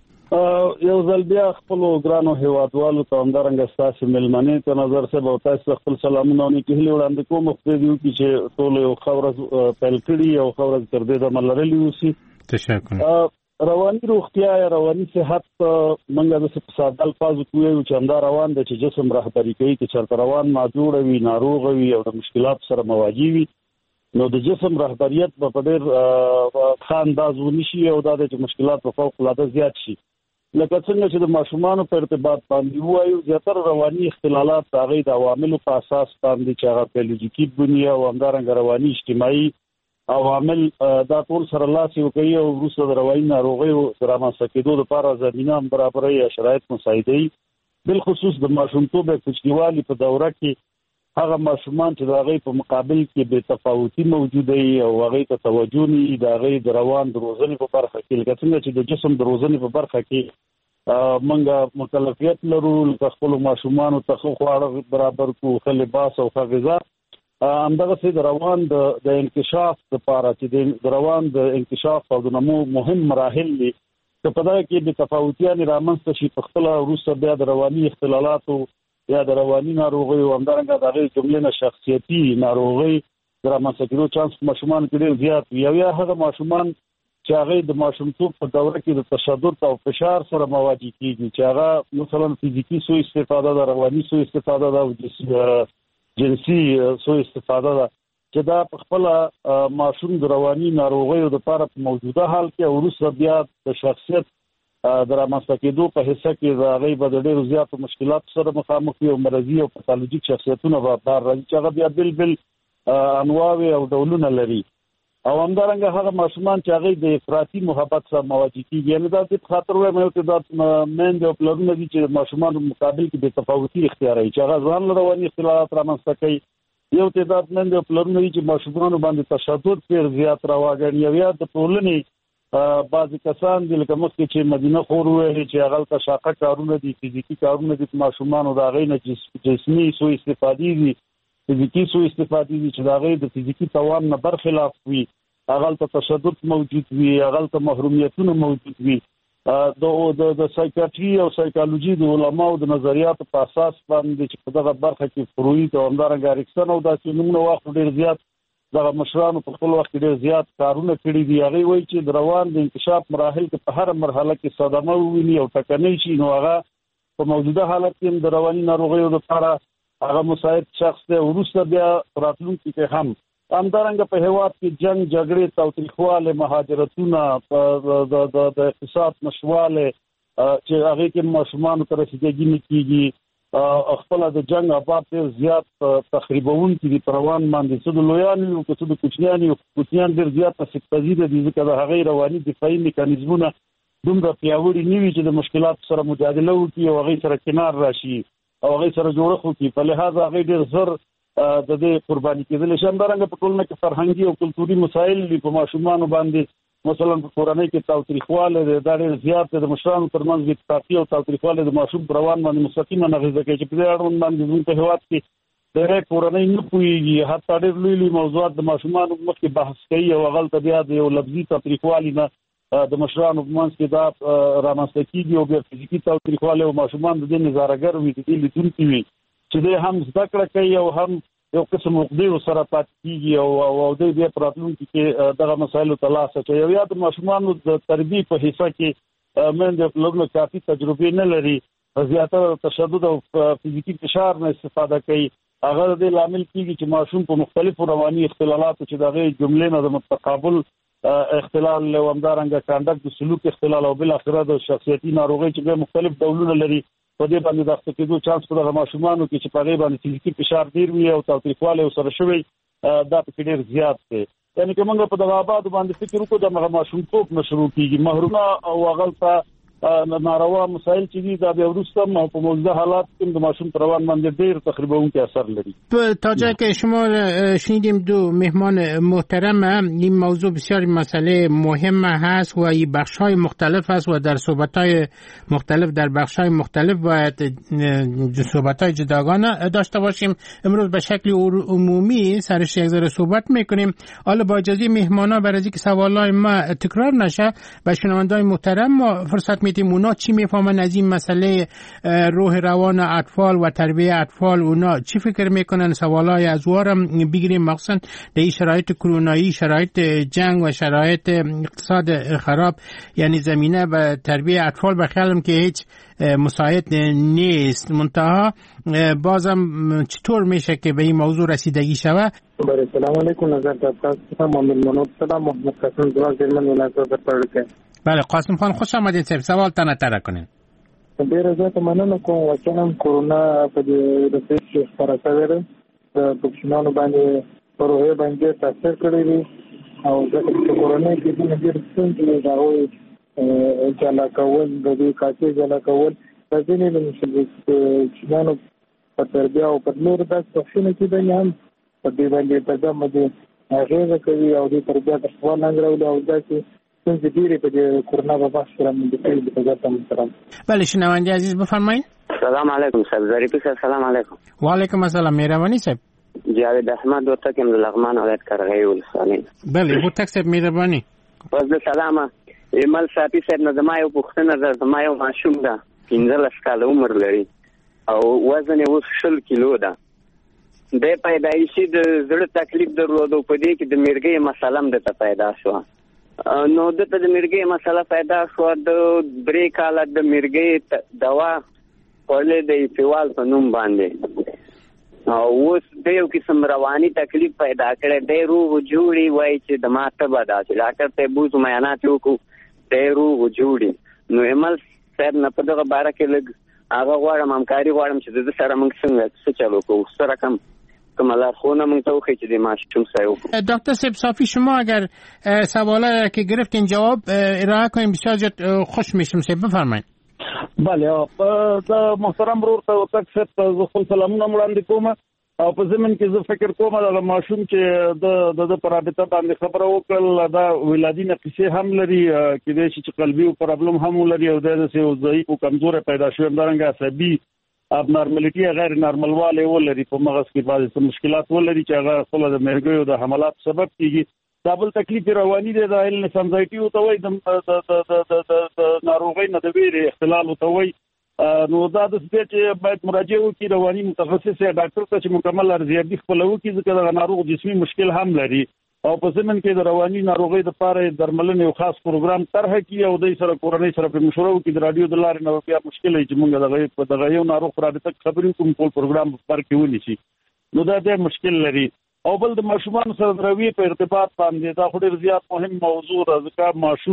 یو ځل بیا خپلو ګرانو هیوادوالو ته همدارنګه ستاسې مېلمنې ته نظر صاحب او تاسو ته خپل سلامونه او نیکې هیلې وړاندې کوم. خدای دې وکړي چې ټول یو ښه ورځ پیل کړي او ښه ورځ تر دې دمه لرلې اوسي. تشکر. رواني روغتیا یا رواني صحت موږ د په ساده الفاظو کې وایو چې همدا روان دی چې جسم رهبري کوي چې چېرته روان ناجوړه وي، ناروغه وي او د مشکلاتو سره مواجه وي، نو د جسم رهبریت به په ډېر ښه انداز ونیسي او دا دی چې مشکلات به فوق العاده زیات شي. لکه څنګه چې د ماشومانو په ارتباط باندې وایو زیاتره رواني اختلالات د هغې د عواملو په اساس باندې چې هغه بیولوژیکي بنیه او همدارنګه رواني اجتماعي عوامل دا ټول سره لاس یو کوي او وروسته د رواني ناروغیو د رامنځته کېدو لپاره زمینه هم برابروي یا شرایط مساعدوي. بالخصوص د ماشومتوب یا کوچنیوالي په دوره کې هغه ماشومان چې د هغې په مقابل کې بې تفاوتي موجوده وي او هغې ته توجه نه وي د هغې د روان د روزنې په برخه کې، لکه څنګه چې د جسم د روزنې په برخه کې موږ مکلفیت لرو لکه خپلو ماشومانو ته ښه خواړه برابر کړو، ښه لباس او ښه غذا، همدغسې د روان د انکشاف دپاره چې د روان د انکشاف او د نمو مهم مراحل دي که په دغه کې بې تفاوتیانې رامنځته شي په خپله وروسته بیا د رواني اختلالاتو یا د رواني ناروغیو همدارنګه د هغې جملې نه شخصیتي ناروغۍ د رامنځته کېدو چانس په ماشومانو کې ډېر زیات وي. او یا هغه ماشومان چې هغې د ماشومتوب په دوره کې د تشدد او فشار سره مواجه کېږي چې هغه مثلا فزیکي سوء استفاده ده، رواني سوء استفاده ده او جنسي سوء استفاده ده چې دا په خپله ماشوم د رواني ناروغیو دپاره په موجوده حال کې او وروسته بیا د شخصیت د رامنځته کېدو په حصه کې د هغې به د ډېرو زیاتو مشکلاتو سره مخامخ وي او مرضي او پاتالوژیک شخصیتونه به بار راځي چې هغه بیا بل بل انواوې او ډولونه لري. او همدارنګه هغه ماشومان چې هغې د افراطي محبت سره مواجه کېږي، یعنې دا دې په خاطر وایم یو تعداد میندې او پلرونه دي چې د ماشومانو مقابل کې بې تفاوتي اختیاروي چې هغه ځان له رواني اختلالات رامنځته کوي. یو تعداد میندې او پلرونه دي چې ماشومانو باندې تشدد ډېر زیات روا ګڼي. او یا د ټولنې بعضې کسان دي لکه مخکې چې مدینه خور وویلې چې هغلته شاقه کارونه دي، فزیکي کارونه دي، ماشومانو د هغې نه جسمي سوء استفادې دي، فزیکي سوء استفادې دي چې د هغې د فزیکي توان نه برخلاف وي، هغلته تشدد موجود وي، هغلته محرومیتونه موجود وي. د سایکیاټري او سایکالوجي د علماو د نظریاتو په اساس باندې چې په دغه برخه کې فروید او همدارنګه اریکسن او داسې نومونه واخلو ډېر زیات دغه مشرانو په خپل وخت کې ډېر زیات کارونه کړي دي. هغې وایي چې د روان د انکشاف مراحل کې په هره مرحله کې صدمه وویني او ټکنۍ شي، نو هغه په موجوده حالت کې هم د رواني ناروغیو لپاره هغه مساعد شخص دی. وروسته بیا راتلونکي کې هم همدارنګه په هېواد کې جنګ جګړې تاوتریخوالی، مهاجرتونه، د اقتصاد نشتوالی چې هغې کې ماشومانو ته رسیدګي نه کېږي، خپل د جنگ آباد ډیر زیات تخریبون کې د پروان باندې څه د لویان او څه د کوچنیان او کوچنیان ډیر زیات تسپزیده دي ځکه د هغې رواني دفاعي میکانیزمونه دومره پیاوړي نه وي چې د مشکلات سره مجادله وکړي او هغې سره کنار راشي او هغې سره جوړښت وکړي. په لحاظ هغې ډیر زر د دې قرباني کېدلی شي. همدارنګه په ټولنه کې فرهنګي او کلتوري مسایل دي. په ماشومانو باندې مثلا په کورنۍ کې تاوتریخوالی دی دا ډېر زیات دی. د مشرانو ترمنځ د اتفاقي او تاوتریخوالی د ماشوم پر روان باندې مستقیمه اغېزه کوي چې په دې اړوند باندې زموږ په هېواد کې ډېری کورنۍ نه پوهېږي. حتی ډېر لوی لوی موضوعات د ماشومانو مخکې بحث کوي او هغلته بیا د یو لفظي تاوتریخوالي نه د مشرانو په منځ کې دا رامنځته کېږي او بیا فزیکي تاوتریخوالی او ماشومان د دې نظارهګر وي، د دې لیدونکي وي چې دی هم زده کړه کوي او هم یو قسم عقدې سره پاتې کېږي او او دی بیا په راتلونکي کې دغه مسایلو ته لاس اچوي. او یا د ماشومانو د تربیې په حصه کې میندې پلرونه کافي تجربې نه لري، زیاتره تشدد او فزیکي فشار نه استفاده کوي. هغه د دې لامل کېږي چې ماشوم په مختلفو رواني اختلالاتو چې د هغې جملې نه د متقابل اختلال او همدارنګه کانډکټ د سلوک اختلال او بالاخره د شخصیتي ناروغۍ چې بیا مختلف ډولونه لري په دې باندې د اخته کېدو چانس په دغه ماشومانو کې چې په هغې باندې فزیکي فشار ډېر وي او تاوتریخوالی ورسره شوی دا پکې ډېر زیات دی. یعنې که موږ په دغه آبادو باندې فکر وکړو دغه ماشومتوب نه شروع کېږي، محرومه او هغلته ناروا مسایل چې دي دا بیا وروسته هم په موجوده حالات کې د ماشوم پر روان باندې ډېر تخریبونکی اثر لري. تا جایی که شما شنیدیم دو مهمان محترم، این موضوع بسیار مسئله مهم هست و این بخش‌های مختلف است و در صحبت‌های مختلف در بخش‌های مختلف باید صحبت‌های جداگانه داشته باشیم. امروز به شکل عمومی سرش یک ذره صحبت می‌کنیم. حالا با اجازه مهمانا برای اینکه سوالای ما تکرار نشه به شنونده‌های محترم ما فرصت میدیم اونا چی میفهمن از این مسئله روح روان اطفال و تربیت اطفال، اونا چی فکر میکنن، سوالای از وارم بگیریم مخصوصا در این شرایط کرونایی، شرایط جنگ و شرایط اقتصاد خراب، یعنی زمینه به تربیت اطفال به خیالم که هیچ مساعد نیست. منتها بازم چطور میشه که به این موضوع رسیدگی شوه؟ بله سلام علیکم. نظر دادتان محمد منوب سلام محمد قاسم زوال جرمن ولایت پرلکه. بله قاسم خان خوش آمدید صاحب، سوال تنه تره کنین. ډیره زیاته مننه کوم. واقعا کورونا په دې د پیښې خپره شوې ده د پښتنو باندې پروژه باندې تاثیر کړی دی او د کورونا کې د ډېر څه دا وایي جلا کول د دې کاټي جلا کول د دې نه چې چینانو په تربیه او په نور د څه کې د هم په دې باندې په دمه دي هغه کوي او د تربیه د خپل ننګرول او داسې څنګه دیره په کورونا په بحث سره مونږ د تجارت محترم. بله شنونده عزیز بفرمایید. سلام علیکم صاحب. ظریفی صاحب سلام علیکم. و علیکم السلام. مهربانی صاحب. جاوید احمد ورتکم د لغمان ولایت قرغې ولسوالۍ. بله ورتک صاحب مهربانی. پس د سلامه ایمل صافي صاحب نه زما یو پوښتنه ده. زما یو ماشوم ده پنځلس کاله عمر لري او وزن یې اوس شل کیلو ده. د پیدایشي د زړه تکلیف درلود او په دې کې د میرګۍ مسله هم دته پیدا شوه. نو دته د میرګۍ مسله پیدا شوه. د درې کاله د میرګۍ دوا خوړلې د ایفیوال په نوم باندې او اوس د یو قسم رواني تکلیف پیدا کړی دی. روغ جوړي وایي چې د ما تبه ده چې ډاکټر ته بوزو معاینات وکړو دی روغ جوړي. نو ایمل صاحب نه په دغه باره کې لږ هغه غواړم همکاري غواړم چې د ده سره موږ څنګه څه چل وکړو، څه رقم کومه لارښوونه موږ ته وښیي چې د ماشوم سره وکړو. دکتر صاحب صافی شما اگر سوالا که گرفتین جواب ارائه کنیم بسیار زیاد خوش میشم. صاحب بفرمایید. بله د محترم برور ته ورتک صاحب ته زه خپل سلامونه وړاندې کوم او په ضمن کې زه فکر کوم د ماشوم چې د د په رابطه باندې خبره وکړل دا ولادي نقصې هم لري، کېدای شي چې قلبي پرابلم هم ولري او د داسې ضعیف او کمزوری پیدا شوی، همدارنګه عصبي ابنارملټي غیر نارملوالی ولري، په مغز کې بعضې مشکلات ولري چې هغه خپله د میرګیو د حملاتو سبب کېږي. دا بل تکلیف رواني دی، د ایلنس انزایټي ورته وایي، د ناروغۍ نه د ویرې اختلال ورته وایي. نو دا داسې دی چې باید مراجعه وکړي رواني متخصص یا ډاکټر ته چې مکمل ارزیابي خپله وکړي، ځکه دغه ناروغ جسمي مشکل هم لري او په ضمن کې د رواني ناروغۍ دپاره درملنې یو خاص پروګرام طرحه کړي او دوی سره کورنۍ سره پرې مشوره وکړي. د راډیو د لارې نه بیا مشکل وي چې موږ دغه په دغه یو ناروغ په رابطه خبرې وکړو، ټول پروګرام په بر کې ونیسي. نو دا ډېر مشکل لري. او بل د ماشومانو سره د رویې په ارتباط باندې دا خو ډېر زیات مهم موضوع ده، ځکه ماشوم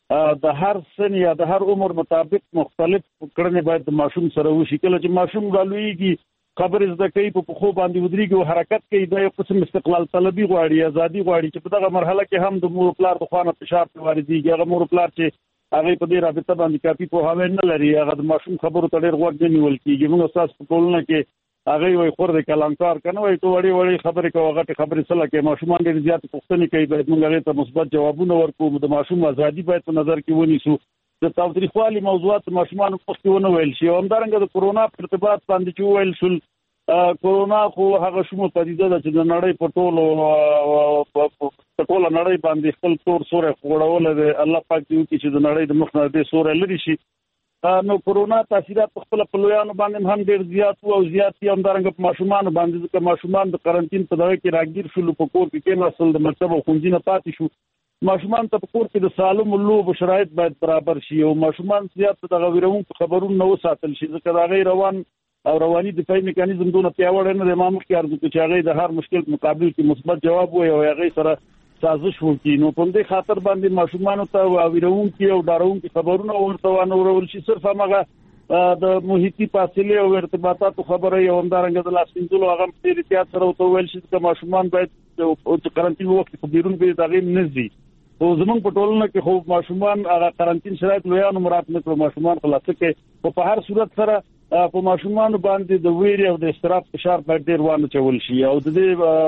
د هر سن یا د هر عمر مطابق مختلف کړنې باید د ماشوم سره وشي. کله چې ماشوم رالویږي خبرې زده کوي په پښو باندې ودرېږي او حرکت کوي، دا یو قسم استقلال طلبي غواړي، ازادي غواړي چې په دغه مرحله کې هم د مور پلار د خوا نه فشار پرې واردېږي. هغه مور پلار چې هغه په دې رابطه باندې کافي پوهاوی نه لري، هغه د ماشوم خبرو ته ډېر غوږ نه نیول کېږي. موږ ستاسو په ټولنه کې هغه وایي خور د کلانکار کنه وایي ته وړې وړې خبرې کوه، غټې خبرې څه لکه ماشومان ډېر زیاتې پوښتنې کوي، باید موږ هغې ته مثبت جوابونه ورکړو. د ماشوم ازادي باید په نظر کې ونیسو. د تاوتریخوالي موضوعات ماشومانو مخکې ونه ویل شي. او همدارنګه د کورونا په ارتباط باندې چې وویل شول، کورونا خو هغه شومه پدیده ده چې د نړۍ په ټولو په ټوله نړۍ باندې خپل تور سوری خوړولی دی. الله پاک دې وکړي چې د نړۍ د مخ نه دې سوری لرې شي. نو کورونا تاثیرات په خپله په لویانو باندې هم ډېر زیات وو او زیات دي همدارنګه په ماشومانو باندې، ځکه ماشومان د قرنطین په دغه کې راګیر شول، په کور کې کېناستل، د مکتب او ښوونځي نه پاتې شو. ماشومان ته په کور کې د سالمو لوبو شرایط باید برابر شي او ماشومان زیات د هغه ویرونکو خبرونو نه وساتل شي، ځکه د هغې روان او رواني دفاعي میکانیزم دونه پیاوړی نه دی. ما مخکې عرض وکړو چې هغې د هر مشکل په مقابل کې مثبت جواب ووایي او هغې سره سازش وکړي. نو په دې خاطر باندې ماشومانو ته ویرونکي او ډارونکي خبرونه ورته وانه ورول شي. صرف همغه د محیطي فاصلې او ارتباطاتو خبره یو همدارنګه د لاس مینځلو هغه په ډېر احتیاط سره ورته وویل شي چې ماشومان باید چې قرنطین وخت په بیرون کې د هغې نه ځي. خو زمونږ په ټولنه کې خو ماشومان هغه قرنطین شرایط لویانو مراعات نه کړو، ماشومان خلاصه کوي. خو په هر صورت سره په ماشومانو باندې د ویرې او د اضطراب فشار باید ډېر وانچول شي او د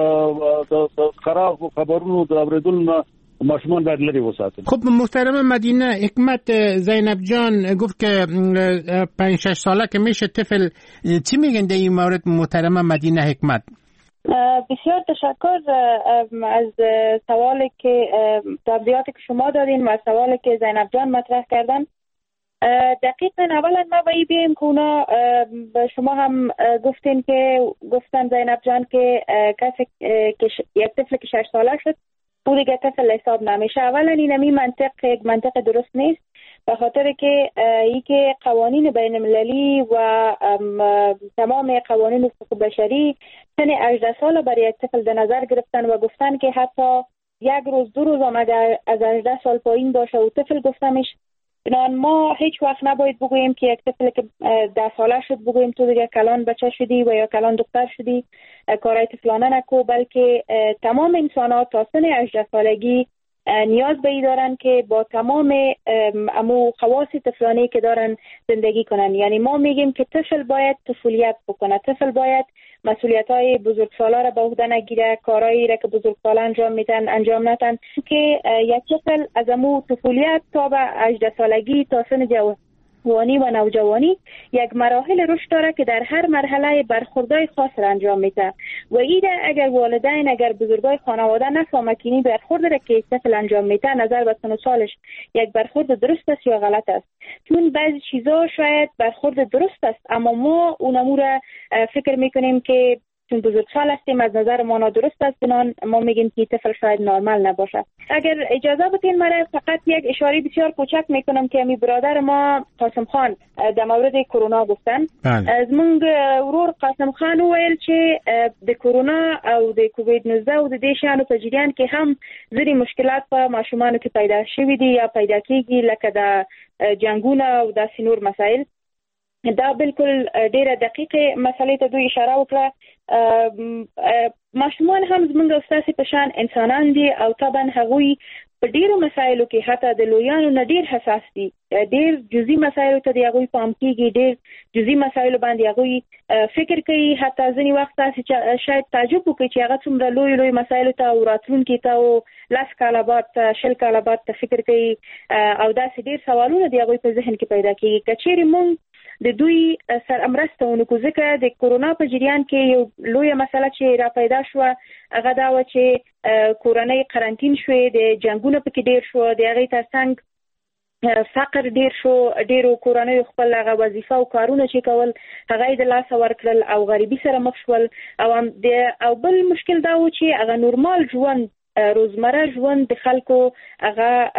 دې د خراب خبرونو د اورېدلو نه ماشومان باید لري وساتل. خب محترم مدینه، حکمت زینب جان گفت که پنج شش ساله که میشه طفل، چی میگن در این مورد محترم مدینه حکمت؟ بسیار تشکر از سوالی که توضیحاتی که شما دادین و سوالی که زینب جان مطرح کردن. دقیقاً اولا ما باید بیم که اونا شما هم گفتین که گفتن زینب جان که کسی که یک طفل که شش ساله شد او دیگه طفل حساب نمیشه. اولا این همی منطق یک منطق درست نیست، به خاطر که ای که قوانین بین المللی و تمام قوانین حقوق بشری سن هجده سال برای یک طفل در نظر گرفتن و گفتن که حتی یک روز دو روز هم اگر از هجده سال پایین باشه و طفل گفتمش. بنابراین ما هیچ وقت نباید بگوییم که یک طفل که ده ساله شد بگوییم تو دیگه کلان بچه شدی و یا کلان دختر شدی کارهای طفلانه نکو، بلکه تمام انسان ها تا سن هجده سالگی نیاز به ای دارن که با تمام امو خواص طفلانی که دارن زندگی کنن. یعنی ما میگیم که طفل باید طفولیت بکنه، طفل باید مسئولیت های بزرگسالا را به عهده نگیره، کارهایی را که بزرگسالا انجام میدن انجام ندن، که یک طفل از امو طفولیت تا به هجده سالگی تا سن جوانی و نوجوانی یک مراحل رشد داره که در هر مرحله برخوردهای خاص را انجام میده و ایده اگر والدین اگر بزرگای خانواده نفهمه که این برخورد را که طفل انجام میده نظر به سن و سالش یک برخورد درست است یا غلط است، چون بعضی چیزا شاید برخورد درست است اما ما اونمو را فکر میکنیم که چون بزرگسال هستیم از نظر ما نادرست است، بنان ما میگیم که طفل شاید نرمال نباشه. اگر اجازه بدین من فقط یک اشاره بسیار کوچک میکنم که امی برادر ما قاسم خان در مورد کرونا گفتن. از من ورور قاسم خان ویل چې د کرونا او د کووید نوزده او د دې شانو په جریان کې هم ځینې مشکلات په ماشومانو کې پیدا شوي دي یا پیدا کیږي، لکه د جنګونه او داسې نور مسایل. دا بالکل ډیره دقیقه مسئله ته دوی اشاره وکړه. ماشومان هم زمونږ او ستاسې په شان انسانان دي او طبعا هغوی په ډیرو مسایلو کې حتی د لویانو نه ډیر حساس دي، ډیر جزئی مسایلو ته د هغوی پام کیږي، ډیر جزئی مسایلو باندې هغوی فکر کوي. حتی ځینې وخت تاسې شاید تعجب وکړئ چې هغه څومره لوی لوی مسایلو ته او راتلونکي ته او لس کاله بعد شل کاله بعد ته فکر کوي او داسې ډیر سوالونه د هغوی په ذهن کې پیدا کیږي. که چیرې مونږ د دوی سره مرسته ونکړو، ځکه د کورونا په جریان کې یو لویه مسله چې را پیدا شوه هغه دا وه چې کورنۍ قرنطین شوې، د جنګونه پکې ډیر شو، د هغې ترڅنګ فقر ډیر شو، ډیرو کورنیو خپل هغه وظیفه او کارونه چې کول هغه یې د لاسه ورکړل او غریبي سره مخ شول. او او بل مشکل دا و چې هغه نورمال ژوند روزمره ژوند د خلکو هغه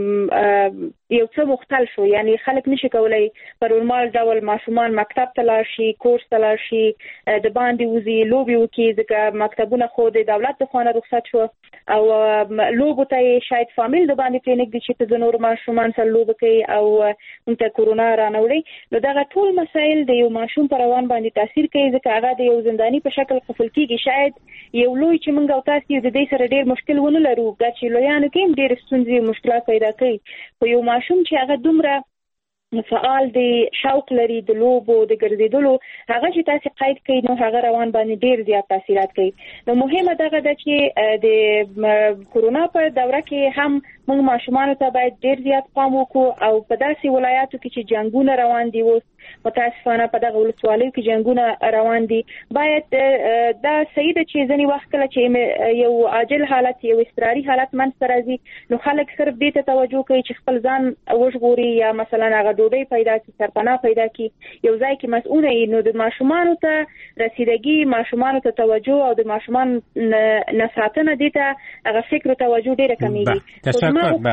یو څه مختل شو، یعنی خلک نشي کولای په نورمال ډول ماشومان مکتب ته لاړ شي، کورس ته لاړ شي، د باندې وځي، لوبې وکړي، ځکه مکتبونه خو د دولت د خوا نه رخصت شو او لوبو ته شاید فامیل د باندې پرې نږدې چې د نور ماشومان سره لوبه کوي او موږ ته کورونا رانوړي. نو دغه ټول مسایل د یو ماشوم پر روان باندې تاثیر کوي ځکه هغه د یو زنداني په شکل قفل کیږي. شاید یو لوی چې موږ او تاسو د دې سره ډېر مشکل ونه لرو دا چې لویانو کې هم ډېر ستونزې مشکلات پیدا کوي. خو یو ماشوم چې هغه دومره فعال دی شوق لري د لوبو د ګرځېدلو هغه چې تاسو قید کوي نو هغه روان باندې ډېر زیات تاثیرات کوي. نو مهمه دغه ده چې د کورونا په دوره کې هم موږ ماشومان ته باید ډېر زیات پام وکړو او په داسې ولایاتو کې چې جنگونه روان دي اوس متاسفانه په دغه ولسوالیو کې جنگونه روان دي باید دا صحیح ده چې ځینې وخت کله چې یو عاجل حالت یو اضطراري حالت منځته راځي نو خلک صرف دې ته توجه کوي چې خپل ځان وژغوري یا مثلا هغه ډوډۍ پیدا کړي سرپناه پیدا کړي یو ځای کې مسؤونه وي. نو د ماشومانو ته رسیدګي ماشومانو ته توجه او د ماشومان نه ساتنه دې ته هغه فکر او توجه ډېره کمیږي.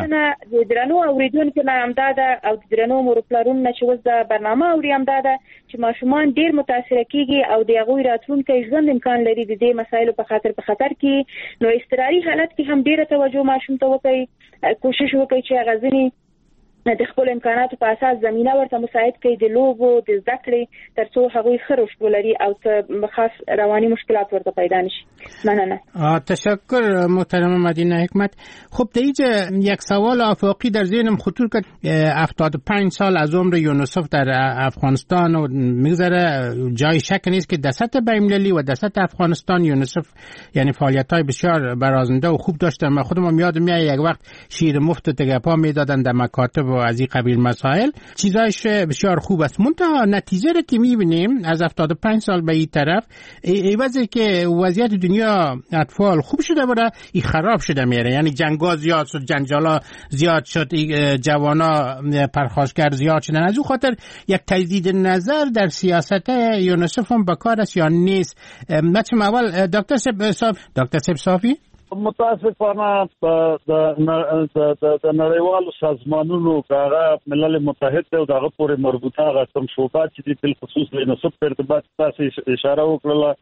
د درنو اوریدونکو نه امداده او د درنو مورپلارونو نه چې وز د برنامه اوري امداده چې ماشومان ډیر متاثر کیږي او د هغوی راتلونکي ژوند امکان لري د دې مسایلو په خاطر په خطر کې. نو اضطراري حالت کې هم ډیره توجه ماشوم ته وکړي کوشش وکړي چې هغه ځنی د خپل امکاناتو په اساس زمينه ورته مساعد کړي د لوبو د زده کړې ترڅو هغوی ښه رشد ولري او ته خاص رواني مشکلات ورته پیدا نشي. مننه. تشکر محترم مدینه حکمت. خب در اینجا یک سوال آفاقی در ذهنم خطور کرد. هفتاد و پنج سال از عمر یونسف در افغانستان و میگذره جای شک نیست که دست بین‌المللی و دست افغانستان یونسف یعنی فعالیت‌های بسیار برازنده و خوب داشتن. من خودم یادم میاد یک وقت شیر مفت تگپا میدادن در مکاتب و از این قبیل مسائل چیزایش بسیار خوب است. منتها نتیجه رو که میبینیم از هفتاد و پنج سال به این طرف ایوازه که وضعیت دنیا اطفال خوب شده بره این خراب شده میره. یعنی جنگا زیاد شد جنجالا زیاد شد جوانا پرخاشگر زیاد شدن. از اون خاطر یک تجدید نظر در سیاست یونسف هم بکار است یا نیست؟ بچم اول دکتر صاحب دکتر صاحب صافی متاسفانه د نړیوالو سازمانونو کاغه ملل متحد او دغه پورې مربوطه هغه کوم شوبات چې د خصوص له نسب په ارتباط تاسو اشاره وکړه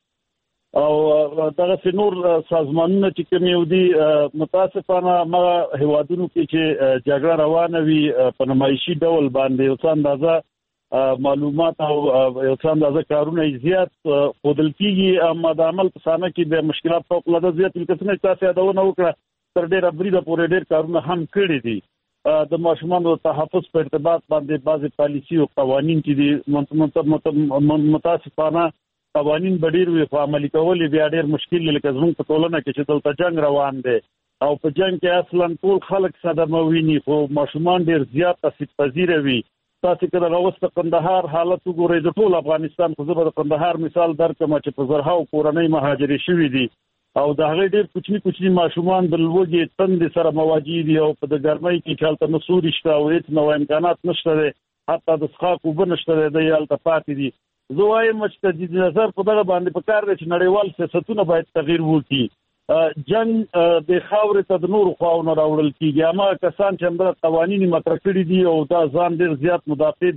او دغه نور سازمانونه چې کوم یو دي متاسفانه ما هوادونو کې چې جګړه روانه وي په نمایشي ډول باندې او څنګه اندازه معلومات او یو څه اندازه کارونه زیات خودل کیږي اما د عمل په سانه کې د مشکلات په خپل زیات الکسنه تاسو یادونه وکړه تر ډیره بریده پورې ډیر کارونه هم کړی دي. د ماشومانو تحفظ په ارتباط باندې بعضي پالیسي او قوانين چې دي متاسفانه قوانين ډیر وي په عملي کول بیا ډیر مشکل لکه زموږ په ټولنه کې چې دلته جنگ روان دی او په جنگ کې اصلا ټول خلک صدمه ویني خو ماشومان ډیر زیات تاسو پذیر وي. تاسو کله راوست قندهار حالت وګورئ د ټول افغانستان خو زبر قندهار مثال درکمه چې په زرهاو کورنۍ مهاجري شوې دي او د هغه ډېر کوچني کوچني ماشومان د لوګي تند سره مواجه دي او په د ګرمۍ کې چالت مسوري شته او هیڅ نو امکانات نشته حتی د څښاک وب نشته د یالت پاتې دي. زه وایم چې تجدید نظر په دغه باندې په کار دي چې نړیوال سیاستونه باید تغییر وکړي. جنگ د خاورې ته د نور خواونه راوړل کیږي اما کسان چې همدا قوانینی مطرح کړی دي او دا ځان ډیر زیات مدافع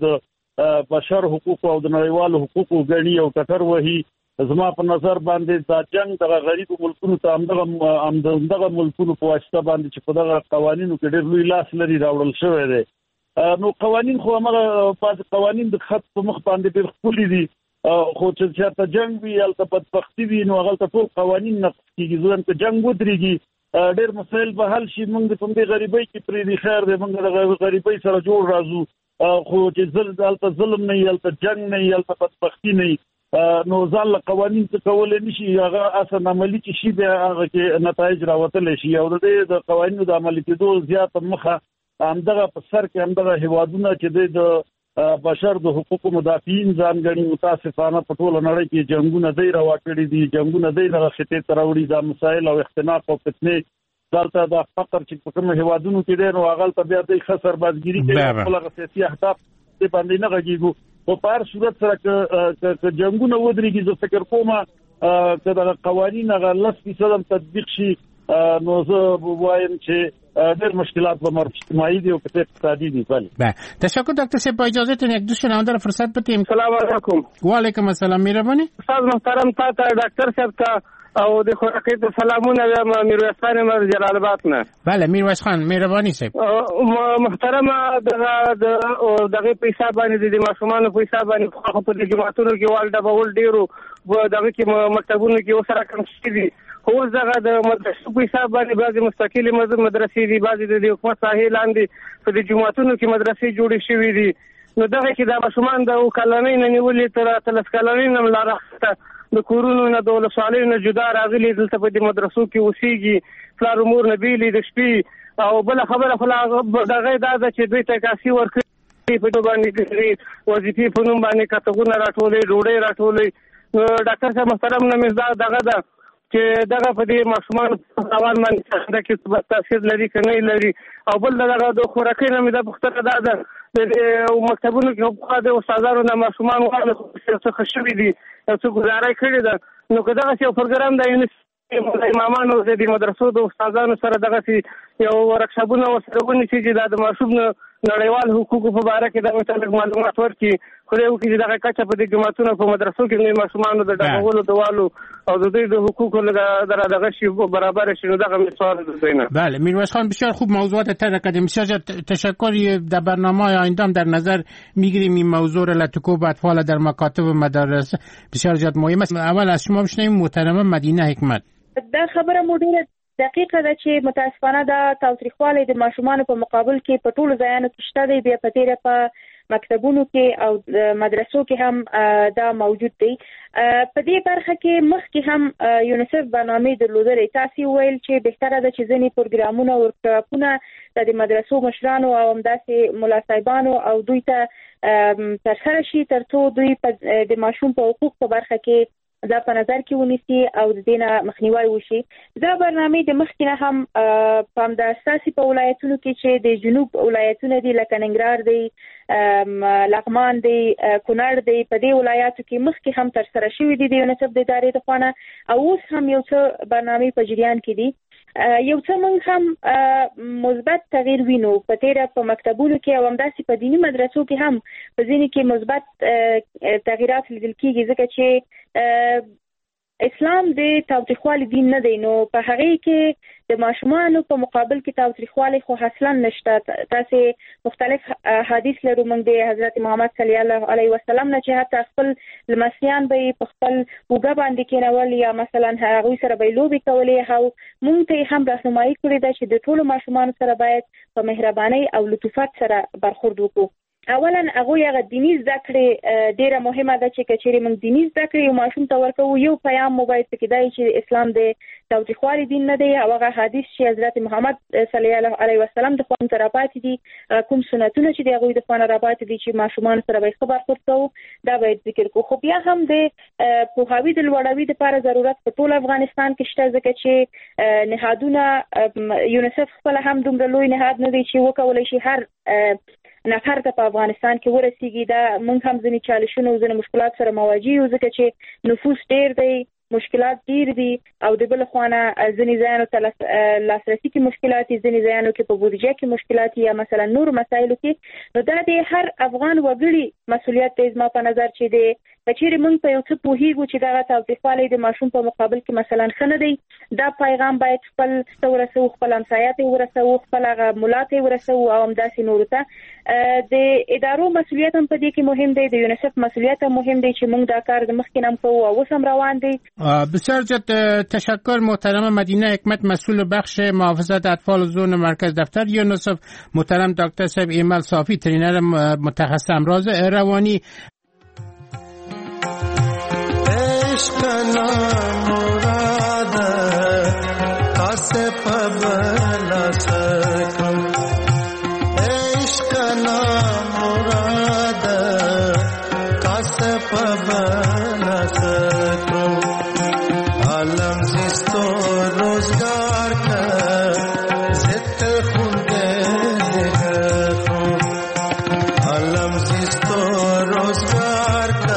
د بشر حقوق او د نړیوالو حقوقو غړي او کټر وهي زما په نظر باندې دا جنگ د غریب ملکونو ته همدغه همدغه ملکونو په واسطه باندې چې په دغه قوانینو کې ډیر لوی لاس لري راوړل شوی دی. نو قوانین خو هغه پات قوانین د خط په مخ باندې ډیر خولي دي خو چې چاته جنگ وی البته بدبختی وی نو هغه ټول قوانين نقض کیږي ځکه چې جنگ ودرېږي ډېر مسایل به حل شي. موږ په دې غریبۍ کې پرې دي خیر دې موږ د غریبۍ سره جوړ راځو خو چې ظلم البته ظلم نه البته جنگ نه البته بدبختی نه نو ځل قوانين څه کول نشي هغه اصل عملی چې شي به هغه کې نتایج راوتل شي او د قوانینو د عملي کېدو زیات مخه همدغه په سر کې همدغه هوادونه چې د بشر د حقوقو مدافعین ځانګړي متاسفانه په ټول نړۍ کې جنگونه دی راوړي دي جنگونه دی نه خطه تراوړي د مسایل او اختناق او فتنه دلته د فقر چې په کوم هوادونو کې دی نو هغه ته بیا د خسر بازګيري کوي خپل سیاسي اهداف په باندې نه غږیږي او په هر صورت سره ک جنگونه ودرېږي زه فکر کوم چې د قوانینو غلط فیصد تطبیق شي نو زه وایم چې ډېر مشکلات به مر اجتماعي دي او په اقتصادي دي. بله تشکر دکتر صاحب با اجازهتون یک دوست شنونده را فرصت بدیم. سلام علیکم. و علیکم السلام. مهربانی استاد محترم تا ته ډاکټر صاحب ته او د خوراکي ته سلامونه وایم میرویس خان مر جلال آباد نه. بله میرویس خان مهرباني صاحب. محترمه دغه دغه په حساب باندې د ماشومان په حساب باندې خو په جماعتونو کې والډه بول ډیرو دغه کې مکتبونو کې وسره کم شي. خو دغه د مدرسو په حساب باندې بعضي مستقلي مدرسې دي، بعضي د حکومت ساحې لاندې په د جماعتونو کې مدرسې جوړې شوې دي. نو دغه کې د ماشومان د کلنۍ نه نیولې تر اتلس کلنۍ نه لاره د کورونو نه د ولسوالیو نه جدا راغلي دلته په دې مدرسو کې اوسېږي، پلار امور نه بیلې د شپې. او بله خبره خو دغه دا ده چې دوی ته کاسي ورکړي په دوی باندې وظیفې په نوم باندې کتابونه راټولوي، ډوډۍ راټولوي. نو ډاکټر صاحب محترم نه مې دغه ده چې دغه په دې ماشومان روان باندې کې تاثیر لري که نه لري. او بل دغه د خوراکۍ نه مې دا پوښتنه دا ده د مکتبونو کې پخوا د استادانو نه ماشومان واړه څه ښه شوي دي، یو څه ګزاره یې کړې ده. نو که دغسې یو پروګرام د امامانو د مدرسو د استادانو سره دغسې یو ورکشاپونه ورسره ونیسي چې دا د ماشوم نړیوال حقوقو په باره کې دغه ته لږ معلومات ورکړي، خدای وکړي چې دغه کچه په دې جوماتونو په مدرسو کې د ماشومانو د ډکولو دوالو او د دوی د حقوقو لږ دغه شي برابر شي. نو دغه مې سوال د دوی نه. بله میرویس خان بسیار خوب موضوعات طرح کردیم. بسیار تشکر. در برنامه آینده در نظر میگیریم این موضوع را لتکوب اطفال در مکاتب و مدارس بسیار زیاد مهم است. اول از شما بشنویم محترمه مدینه حکمت. دا خبره مو ډیره دقیقه ده چې متاسفانه دا تاوتریخوالی د ماشومانو په مقابل کې په ټولو ځایانو کې شته دی، بیا په تیره په مکتبونو کې او مدرسو کې هم دا موجود دی. په دې برخه کې مخکې هم یونیسف برنامې درلودلې. تاسو ویل چې بهتره ده چې ځینې پروګرامونه او ورکشاپونه د مدرسو مشرانو او همداسې ملا صاحبانو او دوی ته ترسره شي ترڅو دوی د ماشوم په حقوق په برخه کې دا په نظر کې ونیسي او د دې نه مخنیوی وشي. دا برنامې د مخکې نه هم په همدا اساسي په ولایتونو کې چې د جنوب ولایتونه دي لکه ننګرهار دی، لغمان دی، کونړ دی، په دې ولایاتو کې مخکې هم ترسره شوي دي د یونیسف د ادارې د خوا او اوس هم یو څه برنامې په جریان کې دي. یو څه موږ هم مثبت تغییر وینو په تیره په مکتبونو کې او همداسې په دیني مدرسو کې هم په ځینې کې مثبت تغییرات لیدل کېږي، ځکه چې اسلام د تاوتریخوالي دین نه دی. نو په هغې کې د ماشومانو په مقابل کې تاوتریخوالی خو اصلا نشته. تاسې مختلف حدیث لرو موږ د حضرت محمد صلی الله علیه وسلم نه چې حتی خپل لمسیان به یې په خپل اوږه باندې کېنول یا مثلا هغوی سره به یې لوبې کولې او موږ ته یې هم راهنمایي کړې ده چې د ټولو ماشومانو سره باید په مهربانۍ او لطفت سره برخورد وکړو. اولا هغوی هغه دیني زده کړې ډېره مهمه ده چې که چېرې موږ دیني زده کړې یو ماشوم ته ورکوو، یو پیام مو باید پکې دا وي چې اسلام د تاوتریخوالي دین نه دی او هغه حدیث چې حضرت محمد صلی الله علیه وسلم د خوا ته راپاتې دي، کوم سنتونه چې د هغوی د خوا نه راپاتې دي چې ماشومانو سره باید ښه برخورد کوو، دا باید ذکر کړو. خو بیا هم د پوهاوي د لوړوي دپاره ضرورت په ټول افغانستان کې شته، ځکه چې نهادونه یونیسف خپله هم دومره لوی نهاد نه دی چې وکولی شي هر نفر ته په افغانستان کې ورسیږي. دا موږ هم ځینې چالشونه او ځینې مشکلات سره مواجه یو، ځکه چې نفوس ډیر دی، مشکلات ډیر دي او د بل خوا نه ځینې ځایانو ته لاسرسي کې مشکلات دي، ځینې ځایانو کې په بودیجه کې مشکلات یا مثلا نور مسایلو کې. نو دا د هر افغان وګړي مسؤلیت دی زما په نظر چې د کچېرې موږ په یو څه پوهیږو چې دغه تاوتریخوالی د ماشوم په مقابل کې مثلا ښه نه دی، دا پیغام باید خپل ته ورسوو، خپل همسایه ته یې ورسوو، خپل هغه ملا ته یې ورسوو او همداسې نورو ته. د ادارو مسؤلیت هم په دې کې مهم دی، د یونیسف مسؤلیت هم مهم دی چې موږ دا کار د مخکې نه هم کوو او اوس هم روان دی. بسیار زیاد تشکر محترم مدینه حکمت، مسئول بخش محافظت اطفال زون مرکز دفتر یونیسف. محترم دکتر صاحب ایمل صافی، ترینر متخصص امراض روانی. عشق نام مراد کاسه پبلا سکم، عشق نام مراد کاسه پبلا سکم، عالم زیست و روزگار که زد خونده خون، عالم زیست و روزگار که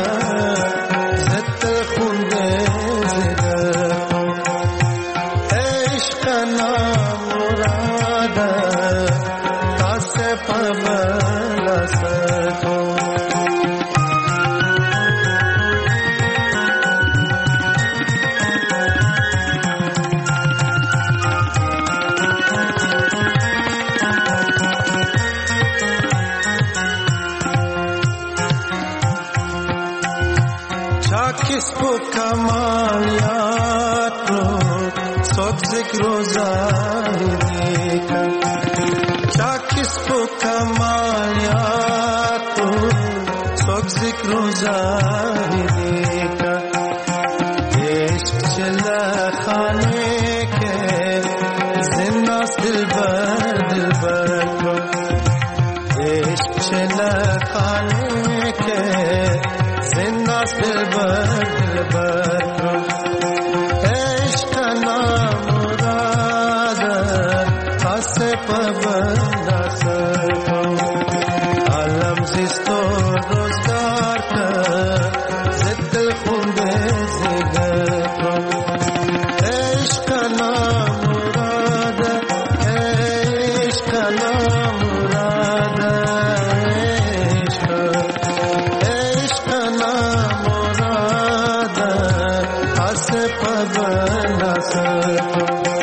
پو کمالیات رو سوک ذکر و ظاہری کا چاکس پو کمالیات رو سوک ذکر و ظاہری کا عشق چلا خانے کے زناس دل بر دل بر کو عشق چلا خانے کے زناس دل بر دل بر کو عشق نام مراد خاص پبندا سکو عالم زیستو روزگار کا زد خون زگر کو عشق نام مراد عشق نام مراد عشق عشق نام مراد خاص پبندا سکو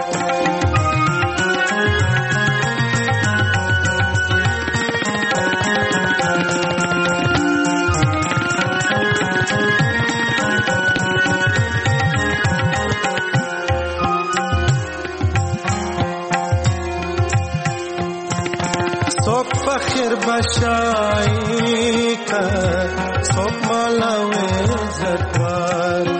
سوک فخر بشائی کا سوک مالا ویزت وار